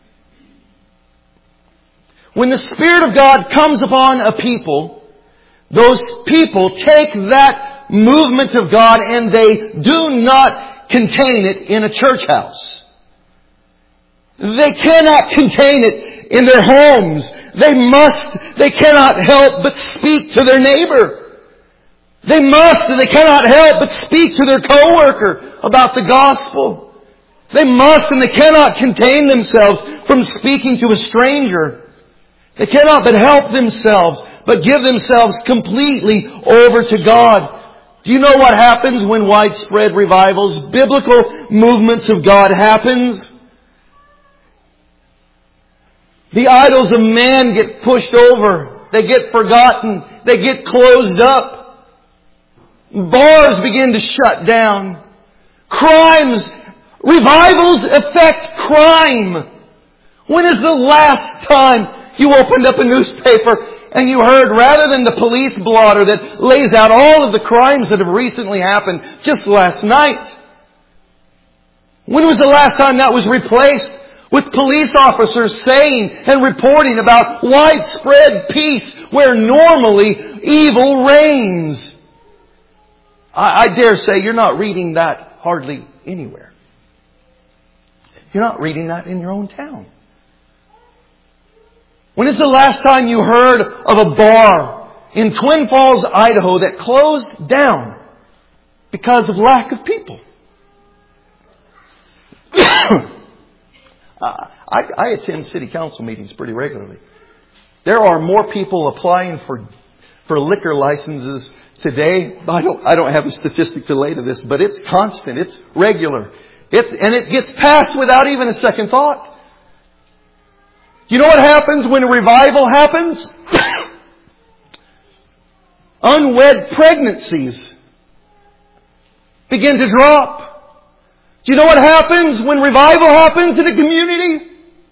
When the Spirit of God comes upon a people, those people take that movement of God and they do not contain it in a church house. They cannot contain it in their homes. They must, they cannot help but speak to their neighbor. They must, they cannot help but speak to their coworker about the gospel. They must and they cannot contain themselves from speaking to a stranger. They cannot but help themselves, but give themselves completely over to God. Do you know what happens when widespread revivals, biblical movements of God happens? The idols of man get pushed over. They get forgotten. They get closed up. Bars begin to shut down. Crimes, revivals affect crime. When is the last time you opened up a newspaper and you heard, rather than the police blotter that lays out all of the crimes that have recently happened just last night? When was the last time that was replaced with police officers saying and reporting about widespread peace where normally evil reigns? I, I dare say you're not reading that hardly anywhere. You're not reading that in your own town. When is the last time you heard of a bar in Twin Falls, Idaho that closed down because of lack of people? Uh, I, I attend city council meetings pretty regularly. There are more people applying for for liquor licenses today. I don't I don't have a statistic to lay to this, but it's constant. It's regular. It and it gets passed without even a second thought. You know what happens when a revival happens? Unwed pregnancies begin to drop. Do you know what happens when revival happens in a community?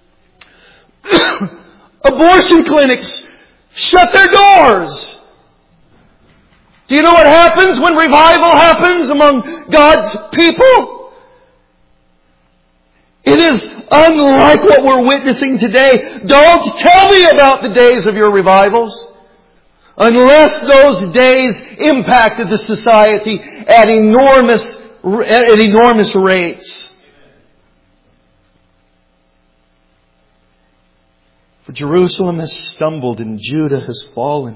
Abortion clinics shut their doors. Do you know what happens when revival happens among God's people? It is unlike what we're witnessing today. Don't tell me about the days of your revivals, unless those days impacted the society at enormous at enormous rates. For Jerusalem has stumbled and Judah has fallen.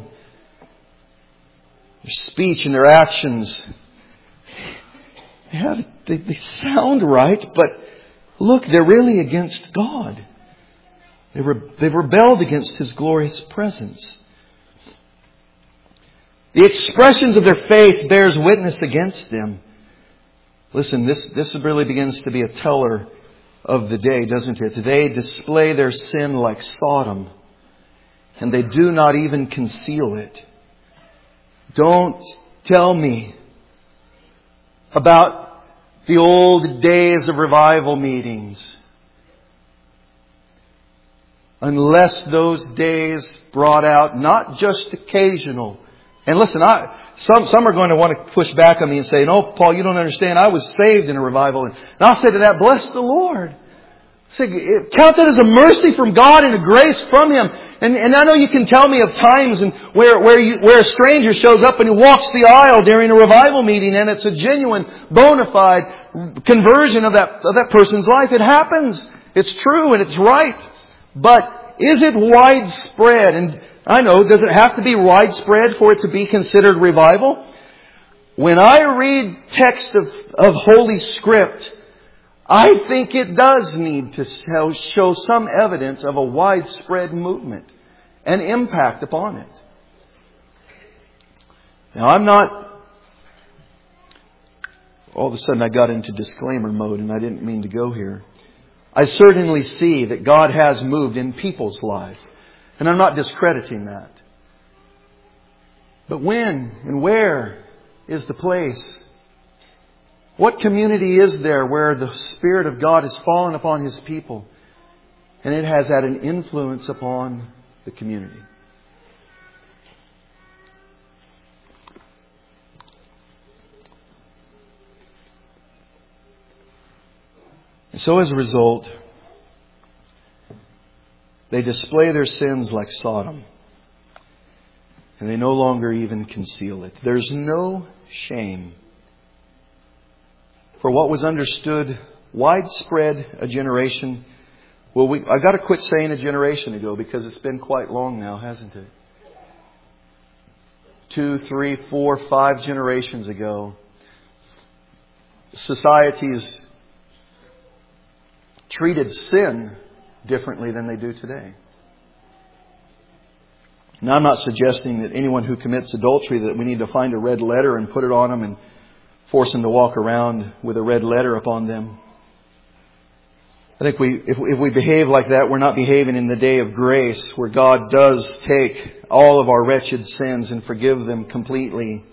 Their speech and their actions, yeah, they, they sound right, but look, they're really against God. They re- they've rebelled against His glorious presence. The expressions of their faith bears witness against them. Listen, this, this really begins to be a teller of the day, doesn't it? They display their sin like Sodom, and they do not even conceal it. Don't tell me about the old days of revival meetings, unless those days brought out not just occasional. And listen, I, some, some are going to want to push back on me and say, no, Paul, you don't understand. I was saved in a revival. And I'll say to that, bless the Lord. So count that as a mercy from God and a grace from Him. And, and I know you can tell me of times and where, where, you, where a stranger shows up and he walks the aisle during a revival meeting and it's a genuine, bona fide conversion of that, of that person's life. It happens. It's true and it's right. But is it widespread? And I know, does it have to be widespread for it to be considered revival? When I read text of, of Holy Script, I think it does need to show, show some evidence of a widespread movement and impact upon it. Now, I'm not... All of a sudden I got into disclaimer mode and I didn't mean to go here. I certainly see that God has moved in people's lives. And I'm not discrediting that. But when and where is the place? What community is there where the Spirit of God has fallen upon His people and it has had an influence upon the community? And so as a result, they display their sins like Sodom. And they no longer even conceal it. There's no shame. For what was understood widespread a generation. Well, we, I got to quit saying a generation ago because it's been quite long now, hasn't it? Two, three, four, five generations ago, societies treated sin differently than they do today. Now, I'm not suggesting that anyone who commits adultery that we need to find a red letter and put it on them and force them to walk around with a red letter upon them. I think we, if, if we behave like that, we're not behaving in the day of grace where God does take all of our wretched sins and forgive them completely.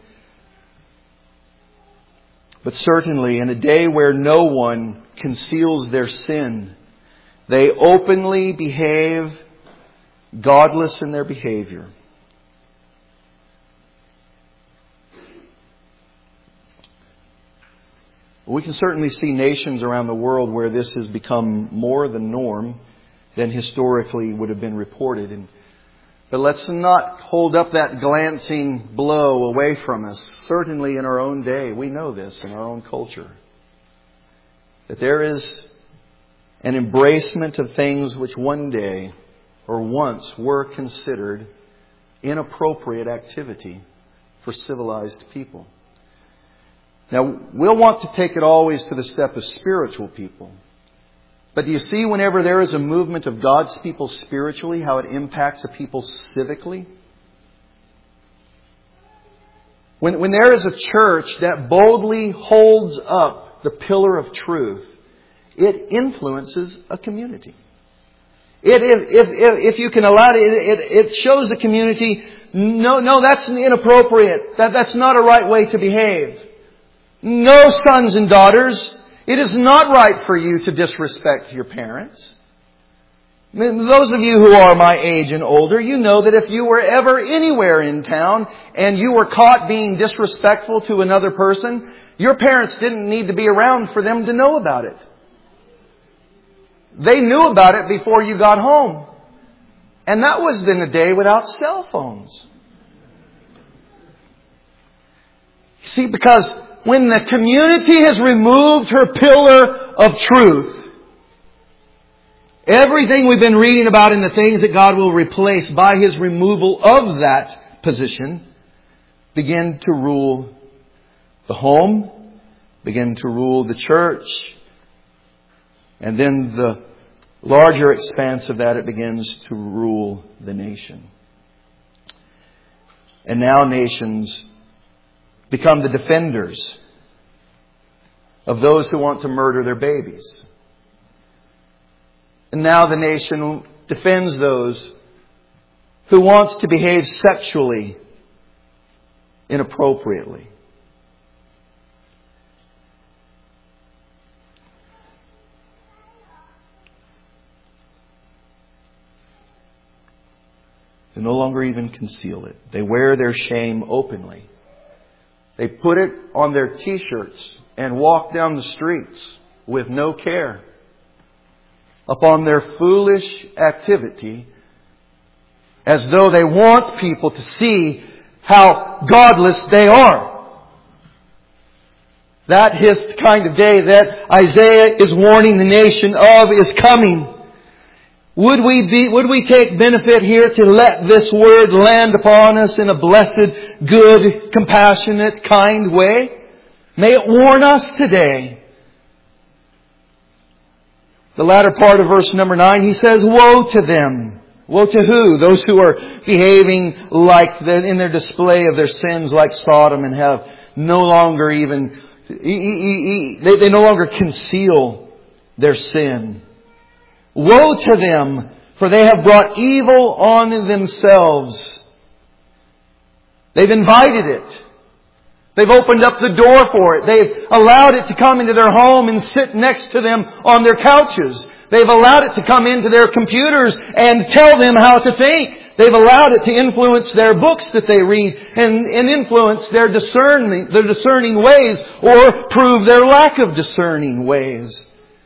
But certainly in a day where no one conceals their sin, they openly behave godless in their behavior. We can certainly see nations around the world where this has become more the norm than historically would have been reported. And, but let's not hold up that glancing blow away from us. Certainly in our own day, we know this in our own culture. That there is an embracement of things which one day or once were considered inappropriate activity for civilized people. Now, we'll want to take it always to the step of spiritual people. But do you see whenever there is a movement of God's people spiritually, how it impacts a people civically? When, when there is a church that boldly holds up the pillar of truth, it influences a community. It, if, if, if you can allow it, it, it shows the community, no, no, that's inappropriate. That, that's not a right way to behave. No, sons and daughters, it is not right for you to disrespect your parents. Those of you who are my age and older, you know that if you were ever anywhere in town and you were caught being disrespectful to another person, your parents didn't need to be around for them to know about it. They knew about it before you got home. And that was in a day without cell phones. See, because when the community has removed her pillar of truth, everything we've been reading about in the things that God will replace by His removal of that position begin to rule the home, begin to rule the church, and then the larger expanse of that, it begins to rule the nation. And now nations become the defenders of those who want to murder their babies. And now the nation defends those who want to behave sexually inappropriately. They no longer even conceal it. They wear their shame openly. They put it on their t-shirts and walk down the streets with no care upon their foolish activity, as though they want people to see how godless they are. That is the kind of day that Isaiah is warning the nation of is coming. Would we be, would we take benefit here to let this word land upon us in a blessed, good, compassionate, kind way? May it warn us today. The latter part of verse number nine, he says, woe to them. Woe to who? Those who are behaving like the, in their display of their sins like Sodom and have no longer even, they, they no longer conceal their sin. Woe to them, for they have brought evil on themselves. They've invited it. They've opened up the door for it. They've allowed it to come into their home and sit next to them on their couches. They've allowed it to come into their computers and tell them how to think. They've allowed it to influence their books that they read and, and influence their discerning, their discerning ways or prove their lack of discerning ways.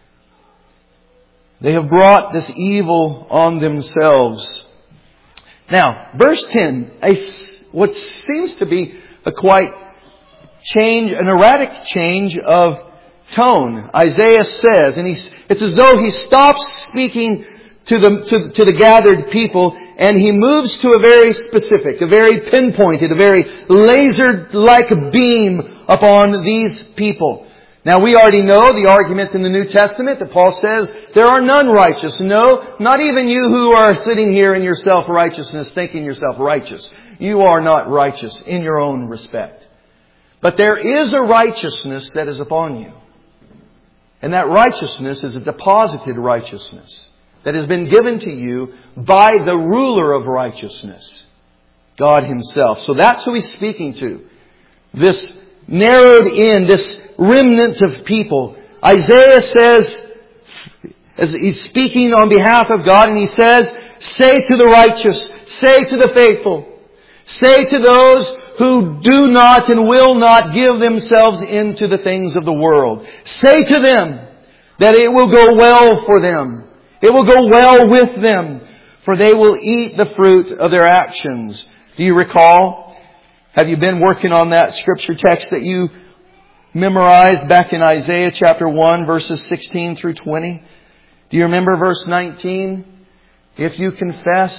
They have brought this evil on themselves. Now, verse ten, a, what seems to be a quite change, an erratic change of tone. Isaiah says, and he's, it's as though he stops speaking to the, to, to the gathered people and he moves to a very specific, a very pinpointed, a very laser-like beam upon these people. Now we already know the argument in the New Testament that Paul says there are none righteous. No, not even you who are sitting here in your self-righteousness thinking yourself righteous. You are not righteous in your own respect. But there is a righteousness that is upon you. And that righteousness is a deposited righteousness that has been given to you by the ruler of righteousness, God Himself. So that's who He's speaking to. This narrowed in, this remnant of people. Isaiah says, as he's speaking on behalf of God, and he says, say to the righteous, say to the faithful, say to those who do not and will not give themselves into the things of the world. Say to them that it will go well for them. It will go well with them, for they will eat the fruit of their actions. Do you recall? Have you been working on that scripture text that you memorized back in Isaiah chapter one, verses sixteen through twenty? Do you remember verse nineteen? If you confess,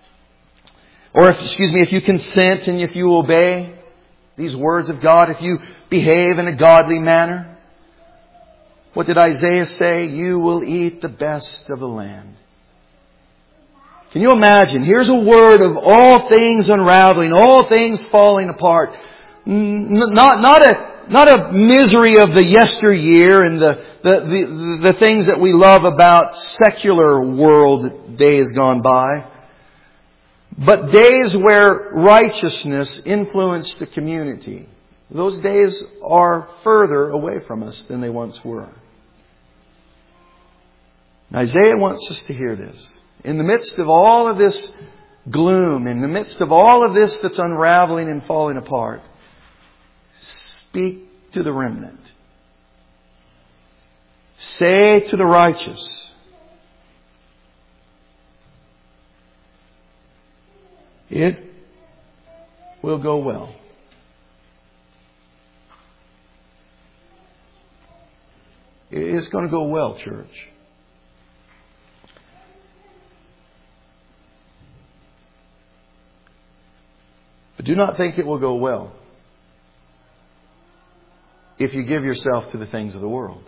or if, excuse me, if you consent and if you obey these words of God, if you behave in a godly manner, what did Isaiah say? You will eat the best of the land. Can you imagine? Here's a word of all things unraveling, all things falling apart. Not, not a Not a misery of the yesteryear and the, the, the, the things that we love about secular world days gone by. But days where righteousness influenced the community. Those days are further away from us than they once were. Isaiah wants us to hear this. In the midst of all of this gloom, in the midst of all of this that's unraveling and falling apart, speak to the remnant. Say to the righteous, it will go well. It's going to go well, church. But do not think it will go well if you give yourself to the things of the world.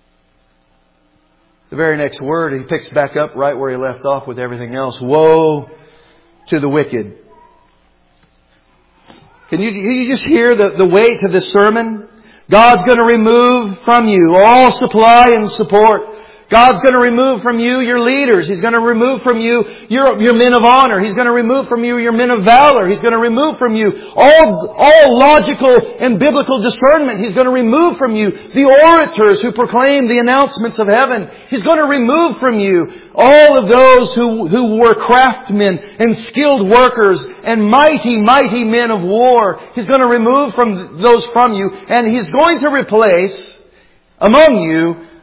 The very next word, he picks back up right where he left off with everything else. Woe to the wicked. Can you, can you just hear the, the weight of this sermon? God's going to remove from you all supply and support. God's going to remove from you your leaders. He's going to remove from you your, your men of honor. He's going to remove from you your men of valor. He's going to remove from you all, all logical and biblical discernment. He's going to remove from you the orators who proclaim the announcements of heaven. He's going to remove from you all of those who, who were craftsmen and skilled workers and mighty, mighty men of war. He's going to remove from those from you, and He's going to replace among you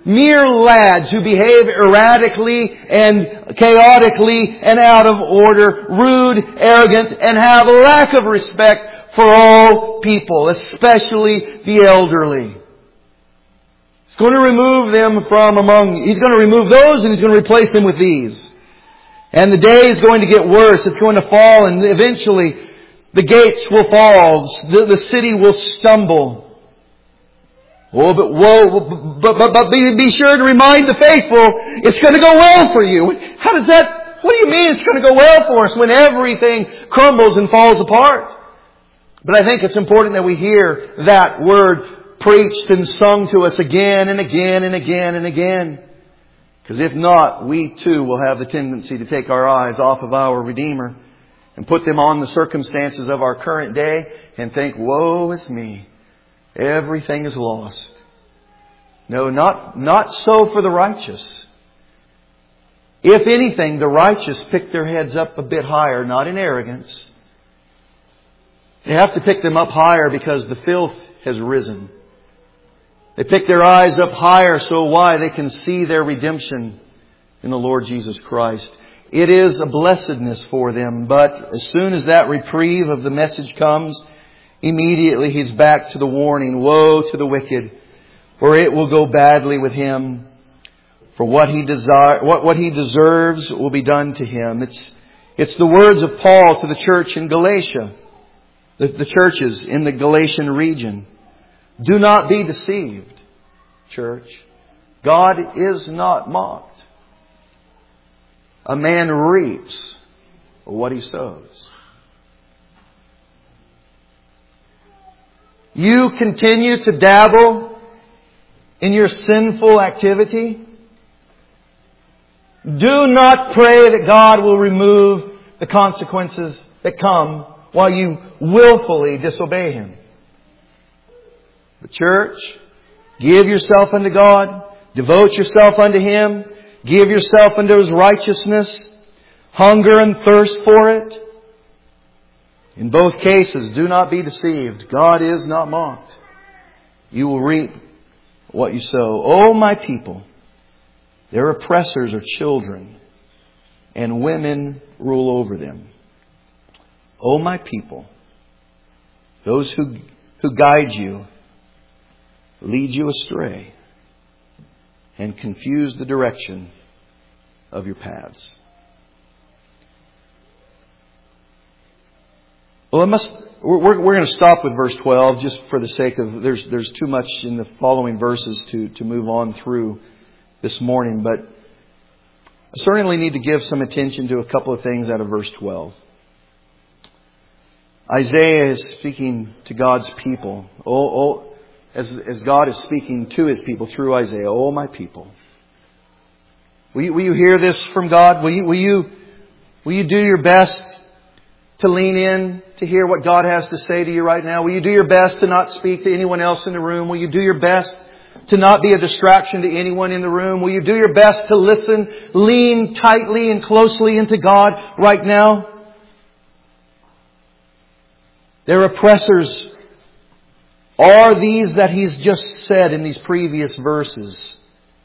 mere lads who behave erratically and chaotically and out of order, rude, arrogant, and have a lack of respect for all people, especially the elderly. He's going to remove them from among you. He's going to remove those and He's going to replace them with these. And the day is going to get worse. It's going to fall, and eventually the gates will fall. The, the city will stumble. Oh, but whoa, but, but, but be, be sure to remind the faithful, it's going to go well for you. How does that, what do you mean it's going to go well for us when everything crumbles and falls apart? But I think it's important that we hear that word preached and sung to us again and again and again and again. Because if not, we too will have the tendency to take our eyes off of our Redeemer and put them on the circumstances of our current day and think, woe is me. Everything is lost. No, not, not so for the righteous. If anything, the righteous pick their heads up a bit higher, not in arrogance. They have to pick them up higher because the filth has risen. They pick their eyes up higher so why? They can see their redemption in the Lord Jesus Christ. It is a blessedness for them, but as soon as that reprieve of the message comes, immediately he's back to the warning, woe to the wicked, for it will go badly with him. For what he desire, what, what he deserves will be done to him. It's, it's the words of Paul to the church in Galatia, the, the churches in the Galatian region. Do not be deceived, church. God is not mocked. A man reaps what he sows. You continue to dabble in your sinful activity. Do not pray that God will remove the consequences that come while you willfully disobey Him. The church, give yourself unto God. Devote yourself unto Him. Give yourself unto His righteousness. Hunger and thirst for it. In both cases, do not be deceived. God is not mocked. You will reap what you sow. O my people, their oppressors are children, and women rule over them. O my people, those who, who guide you lead you astray and confuse the direction of your paths. Well, I must, we're, we're going to stop with verse twelve just for the sake of, there's, there's too much in the following verses to, to move on through this morning. But I certainly need to give some attention to a couple of things out of verse twelve. Isaiah is speaking to God's people. Oh, oh, as, as God is speaking to His people through Isaiah. Oh, my people. Will you, will you hear this from God? Will you, will you, will you do your best to lean in to hear what God has to say to you right now? Will you do your best to not speak to anyone else in the room? Will you do your best to not be a distraction to anyone in the room? Will you do your best to listen, lean tightly and closely into God right now? Their oppressors are these that He's just said in these previous verses.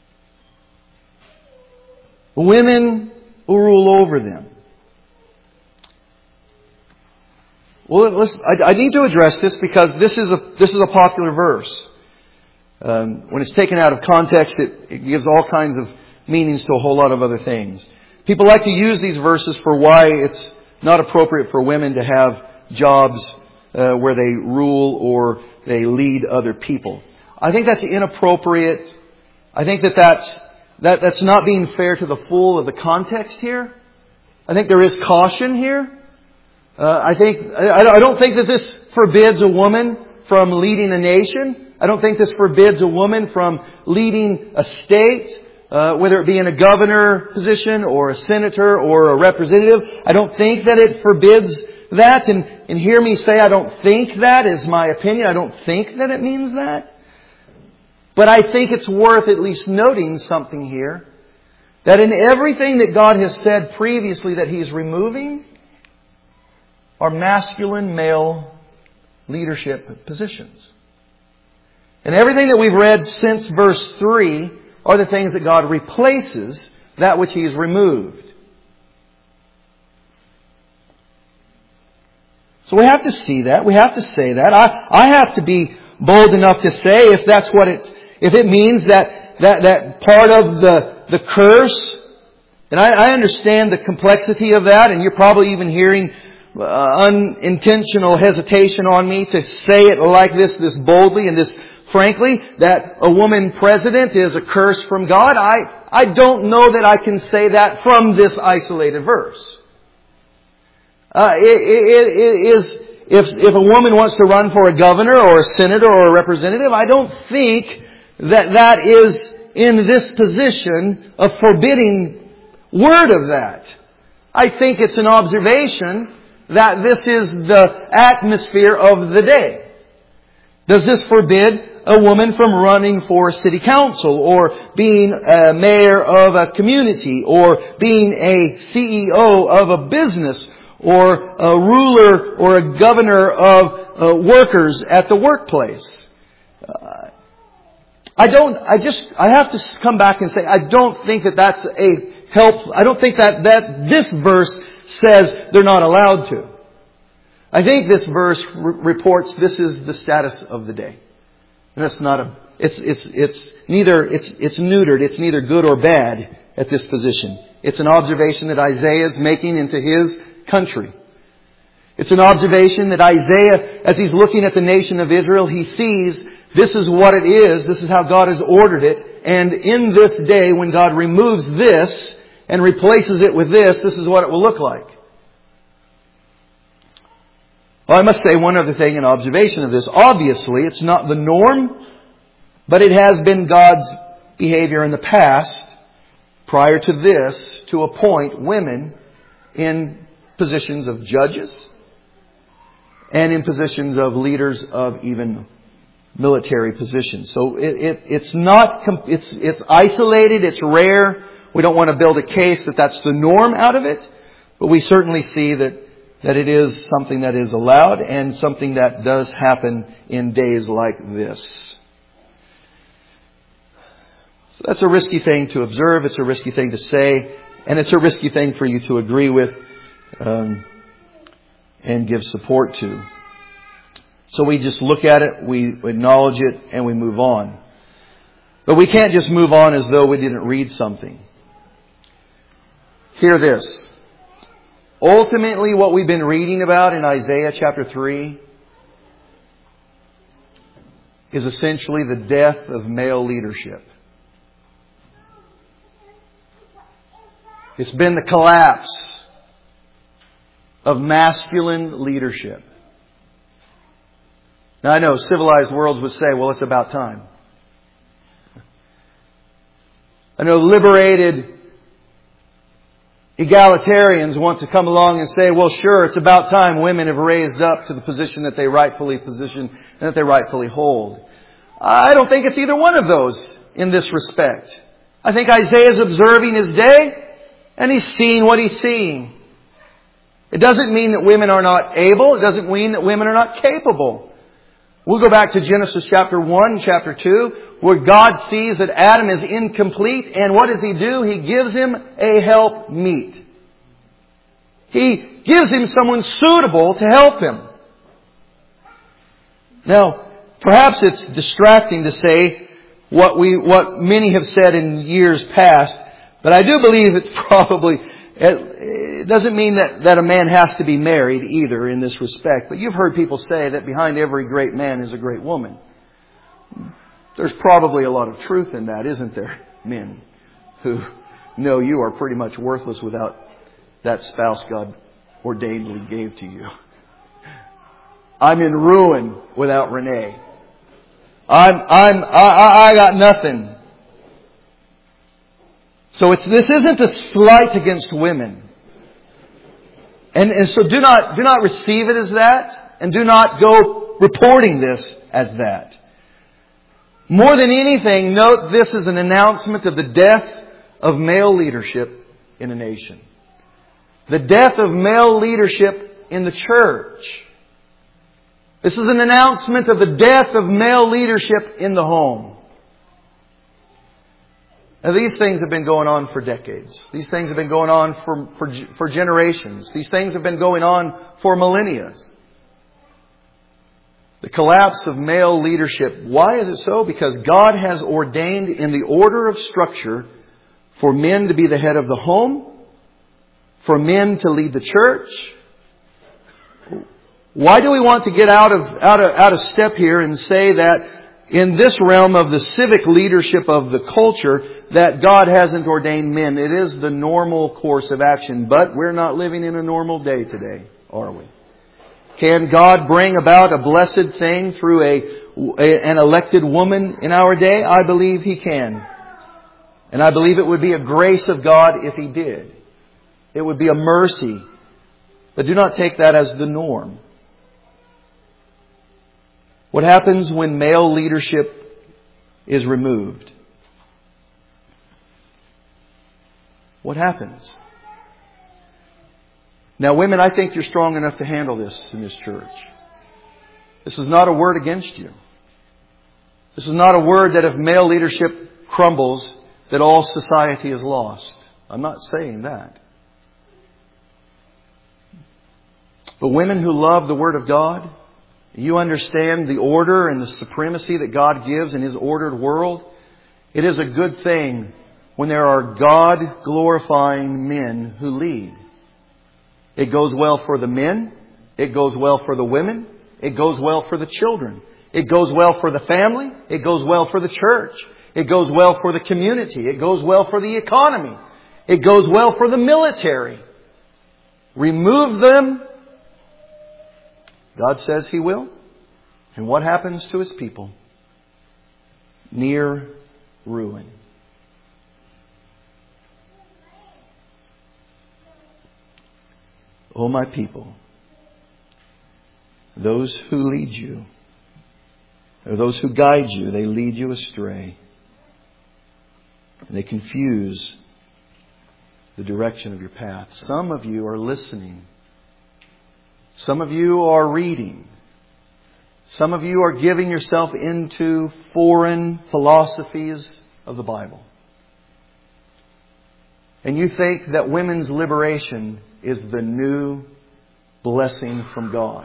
Women will rule over them. Well, let's, I, I need to address this because this is a this is a popular verse. Um, when it's taken out of context, it, it gives all kinds of meanings to a whole lot of other things. People like to use these verses for why it's not appropriate for women to have jobs uh, where they rule or they lead other people. I think that's inappropriate. I think that that's that that's not being fair to the full of the context here. I think there is caution here. Uh, I think I, I don't think that this forbids a woman from leading a nation. I don't think this forbids a woman from leading a state, uh, whether it be in a governor position or a senator or a representative. I don't think that it forbids that. And, and hear me say, I don't think that is my opinion. I don't think that it means that. But I think it's worth at least noting something here. That in everything that God has said previously that He's removing are masculine male leadership positions. And everything that we've read since verse three are the things that God replaces that which He's removed. So we have to see that. We have to say that. I, I have to be bold enough to say if that's what it, if it means that, that, that part of the, the curse, and I, I understand the complexity of that, and you're probably even hearing uh, unintentional hesitation on me to say it like this, this boldly and this frankly, that a woman president is a curse from God. I, I don't know that I can say that from this isolated verse. Uh, it, it, it is, if, if a woman wants to run for a governor or a senator or a representative, I don't think that that is in this position a forbidding word of that. I think it's an observation that this is the atmosphere of the day. Does this forbid a woman from running for city council or being a mayor of a community or being a C E O of a business or a ruler or a governor of uh, workers at the workplace? Uh, I don't, I just, I have to come back and say, I don't think that that's a help. I don't think that, that this verse says they're not allowed to. I think this verse re- reports this is the status of the day. And that's not a, it's, it's, it's neither, it's, it's neutered. It's neither good or bad at this position. It's an observation that Isaiah is making into his country. It's an observation that Isaiah, as he's looking at the nation of Israel, he sees this is what it is. This is how God has ordered it. And in this day, when God removes this and replaces it with this, this is what it will look like. Well, I must say one other thing in observation of this. Obviously, it's not the norm, but it has been God's behavior in the past, prior to this, to appoint women in positions of judges and in positions of leaders of even military positions. So it, it, it's not, it's, it's isolated, it's rare. We don't want to build a case that that's the norm out of it, but we certainly see that that it is something that is allowed and something that does happen in days like this. So that's a risky thing to observe. It's a risky thing to say. And it's a risky thing for you to agree with um, and give support to. So we just look at it, we acknowledge it, and we move on. But we can't just move on as though we didn't read something. Hear this. Ultimately, what we've been reading about in Isaiah chapter three is essentially the death of male leadership. It's been the collapse of masculine leadership. Now I know civilized worlds would say, well, it's about time. I know liberated egalitarians want to come along and say, well, sure, it's about time women have raised up to the position that they rightfully position and that they rightfully hold. I don't think it's either one of those in this respect. I think Isaiah is observing his day and he's seeing what he's seeing. It doesn't mean that women are not able. It doesn't mean that women are not capable. We'll go back to Genesis chapter one, chapter two, where God sees that Adam is incomplete. And what does He do? He gives him a help meet. He gives him someone suitable to help him. Now, perhaps it's distracting to say what we, what many have said in years past, but I do believe it's probably, it doesn't mean that, that a man has to be married either in this respect. But you've heard people say that behind every great man is a great woman. There's probably a lot of truth in that, isn't there? Men who know you are pretty much worthless without that spouse God ordainedly gave to you. I'm in ruin without Renee. I'm, I'm, I, I got nothing. So it's, this isn't a slight against women. And, and so do not, do not receive it as that, and do not go reporting this as that. More than anything, note this is an announcement of the death of male leadership in a nation. The death of male leadership in the church. This is an announcement of the death of male leadership in the home. Now, these things have been going on for decades. These things have been going on for, for, for generations. These things have been going on for millennia. The collapse of male leadership. Why is it so? Because God has ordained in the order of structure for men to be the head of the home, for men to lead the church. Why do we want to get out of, out of, out of step here and say that in this realm of the civic leadership of the culture that God hasn't ordained men? It is the normal course of action, but we're not living in a normal day today, are we? Can God bring about a blessed thing through a, a an elected woman in our day? I believe He can. And I believe it would be a grace of God if He did. It would be a mercy. But do not take that as the norm. What happens when male leadership is removed? What happens? Now, women, I think you're strong enough to handle this in this church. This is not a word against you. This is not a word that if male leadership crumbles, that all society is lost. I'm not saying that. But women who love the Word of God, you understand the order and the supremacy that God gives in His ordered world. It is a good thing when there are God-glorifying men who lead. It goes well for the men. It goes well for the women. It goes well for the children. It goes well for the family. It goes well for the church. It goes well for the community. It goes well for the economy. It goes well for the military. Remove them. God says He will. And what happens to His people? Near ruin. O my people, those who lead you, or those who guide you, they lead you astray. And they confuse the direction of your path. Some of you are listening. Some of you are reading. Some of you are giving yourself into foreign philosophies of the Bible. And you think that women's liberation is the new blessing from God.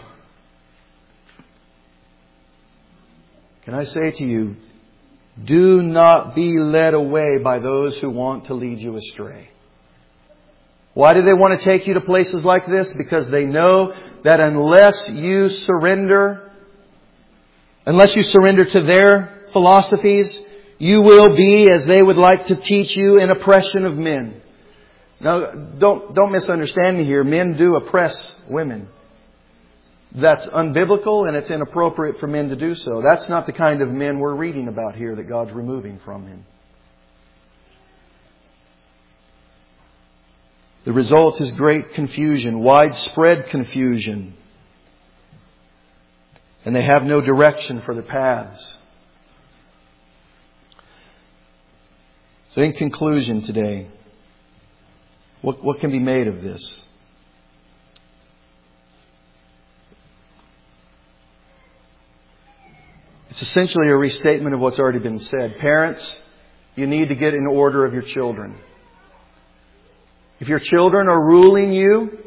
Can I say to you, do not be led away by those who want to lead you astray. Why do they want to take you to places like this? Because they know that unless you surrender, unless you surrender to their philosophies, you will be, as they would like to teach you, an oppression of men. Now, don't, don't misunderstand me here. Men do oppress women. That's unbiblical and it's inappropriate for men to do so. That's not the kind of men we're reading about here that God's removing from Him. The result is great confusion, widespread confusion. And they have no direction for their paths. So in conclusion today, what, what can be made of this? It's essentially a restatement of what's already been said. Parents, you need to get in order of your children. If your children are ruling you,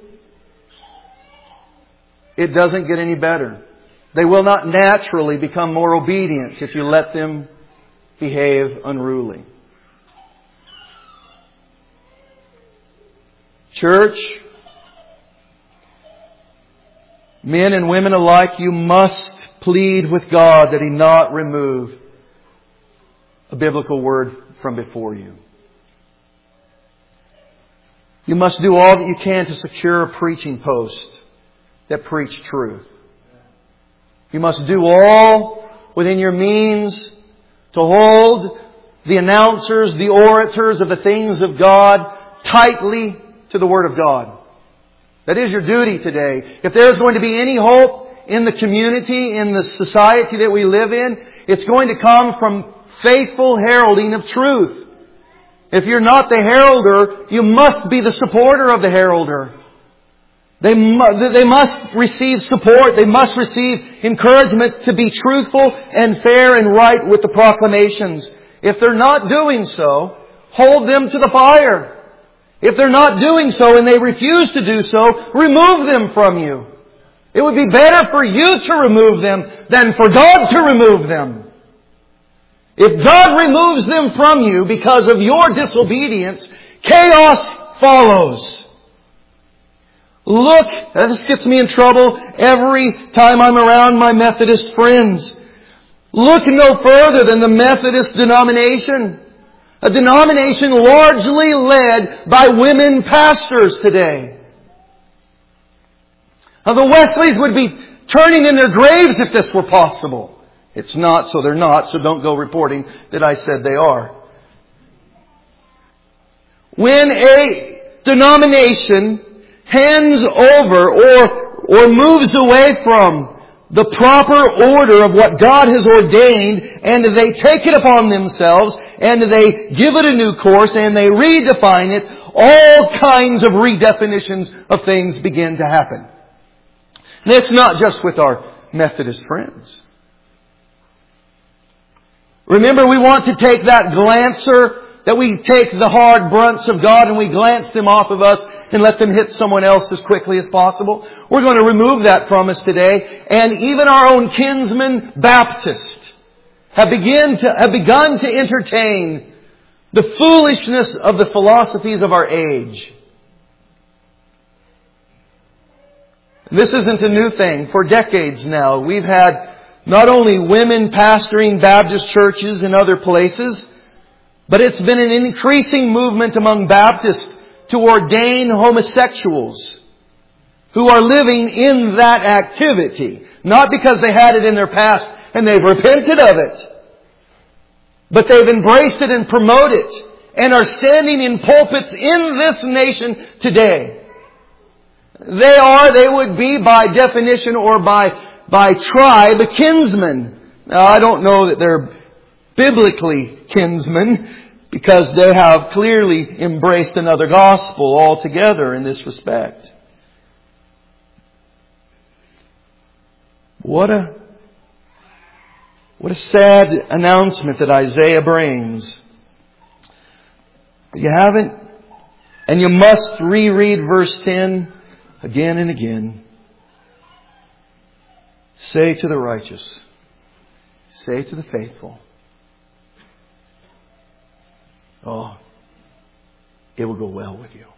it doesn't get any better. They will not naturally become more obedient if you let them behave unruly. Church, men and women alike, you must plead with God that He not remove a biblical word from before you. You must do all that you can to secure a preaching post that preach truth. You must do all within your means to hold the announcers, the orators of the things of God tightly to the Word of God. That is your duty today. If there is going to be any hope in the community, in the society that we live in, it's going to come from faithful heralding of truth. If you're not the heralder, you must be the supporter of the heralder. They, mu- they must receive support. They must receive encouragement to be truthful and fair and right with the proclamations. If they're not doing so, hold them to the fire. If they're not doing so and they refuse to do so, remove them from you. It would be better for you to remove them than for God to remove them. If God removes them from you because of your disobedience, chaos follows. Look, this gets me in trouble every time I'm around my Methodist friends. Look no further than the Methodist denomination. A denomination largely led by women pastors today. Now, the Wesleys would be turning in their graves if this were possible. It's not, so they're not, so don't go reporting that I said they are. When a denomination hands over or, or moves away from the proper order of what God has ordained, and they take it upon themselves, and they give it a new course, and they redefine it, all kinds of redefinitions of things begin to happen. And it's not just with our Methodist friends. Remember, we want to take that glancer, that we take the hard brunts of God and we glance them off of us and let them hit someone else as quickly as possible. We're going to remove that from us today. And even our own kinsmen Baptists have begun to, have begun to entertain the foolishness of the philosophies of our age. This isn't a new thing. For decades now, we've had not only women pastoring Baptist churches in other places, but it's been an increasing movement among Baptists to ordain homosexuals who are living in that activity. Not because they had it in their past and they've repented of it, but they've embraced it and promote it and are standing in pulpits in this nation today. They are, they would be by definition or by, by tribe, kinsmen. Now, I don't know that they're biblically kinsmen, because they have clearly embraced another gospel altogether in this respect. What a, what a sad announcement that Isaiah brings. But you haven't, and you must reread verse ten again and again. Say to the righteous, say to the faithful, oh, it will go well with you.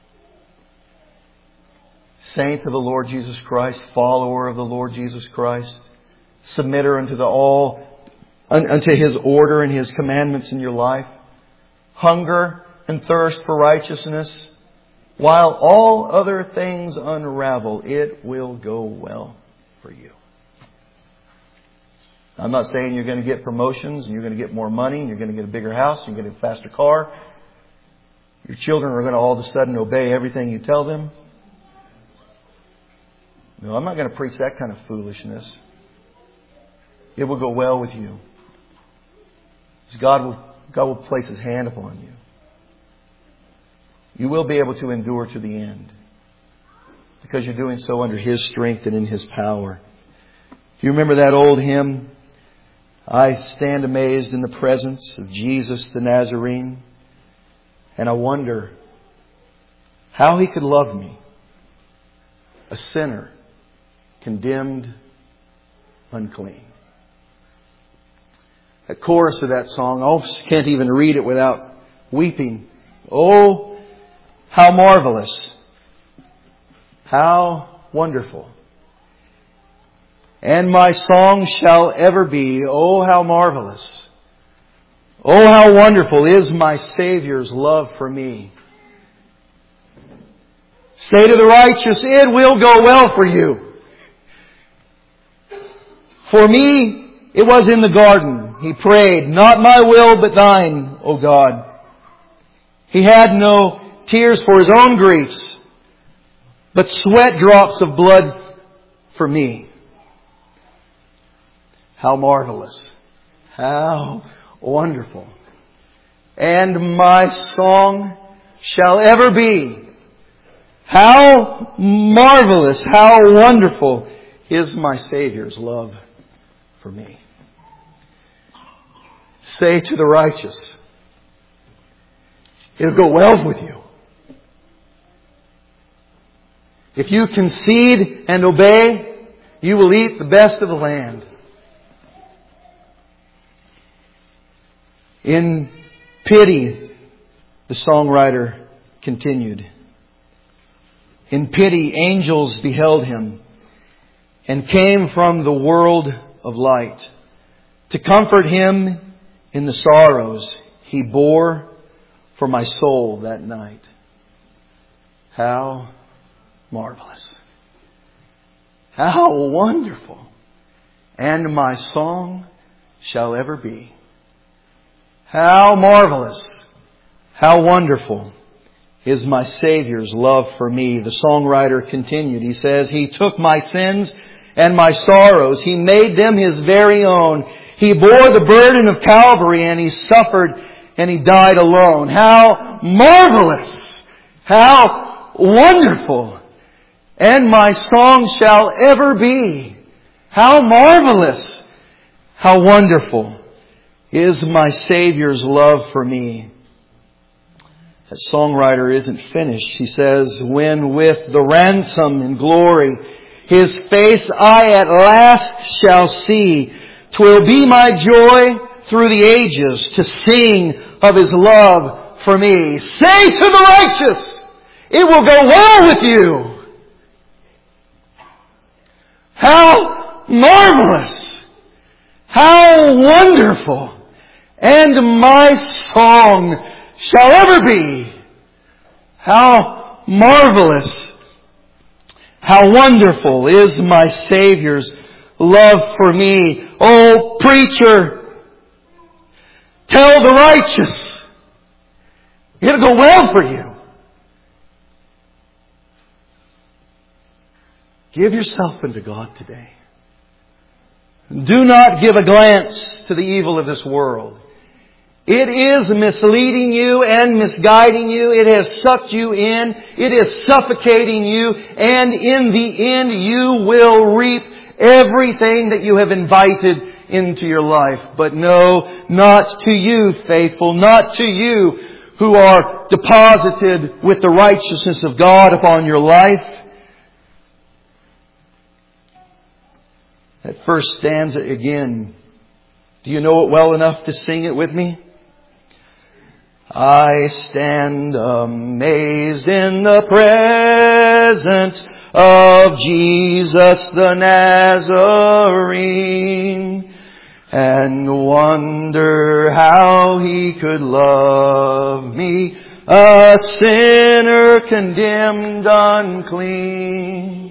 Saint of the Lord Jesus Christ, follower of the Lord Jesus Christ, submitter unto the all, unto His order and His commandments in your life. Hunger and thirst for righteousness. While all other things unravel, it will go well for you. I'm not saying you're going to get promotions and you're going to get more money and you're going to get a bigger house and you're going to get a faster car. Your children are going to all of a sudden obey everything you tell them. No, I'm not going to preach that kind of foolishness. It will go well with you. Because God will, God will place His hand upon you. You will be able to endure to the end. Because you're doing so under His strength and in His power. Do you remember that old hymn? I stand amazed in the presence of Jesus the Nazarene, and I wonder how He could love me, a sinner, condemned, unclean. The chorus of that song, I almost can't even read it without weeping. Oh, how marvelous, how wonderful. And my song shall ever be, oh, how marvelous. Oh, how wonderful is my Savior's love for me. Say to the righteous, it will go well for you. For me, it was in the garden. He prayed, not my will, but thine, O God. He had no tears for His own griefs, but sweat drops of blood for me. How marvelous. How wonderful. And my song shall ever be. How marvelous, how wonderful is my Savior's love for me. Say to the righteous, It'll go well with you. If you concede and obey, you will eat the best of the land. In pity, the songwriter continued. In pity, angels beheld Him and came from the world of light to comfort Him in the sorrows He bore for my soul that night. How marvelous. How wonderful. And my song shall ever be. How marvelous. How wonderful is my Savior's love for me. The songwriter continued. He says, He took my sins and my sorrows. He made them His very own. He bore the burden of Calvary and He suffered and He died alone. How marvelous! How wonderful! And my song shall ever be. How marvelous! How wonderful is my Savior's love for me. That songwriter isn't finished. He says, when with the ransom and glory His face I at last shall see, 'twill be my joy through the ages to sing of His love for me. Say to the righteous, it will go well with you. How marvelous! How wonderful! And my song shall ever be. How marvelous, how wonderful is my Savior's love for me. Oh, preacher, tell the righteous, it'll go well for you. Give yourself unto God today. Do not give a glance to the evil of this world. It is misleading you and misguiding you. It has sucked you in. It is suffocating you. And in the end, you will reap everything that you have invited into your life. But no, not to you, faithful. Not to you who are deposited with the righteousness of God upon your life. That first stanza again. Do you know it well enough to sing it with me? I stand amazed in the presence of Jesus the Nazarene, and wonder how He could love me, a sinner condemned unclean.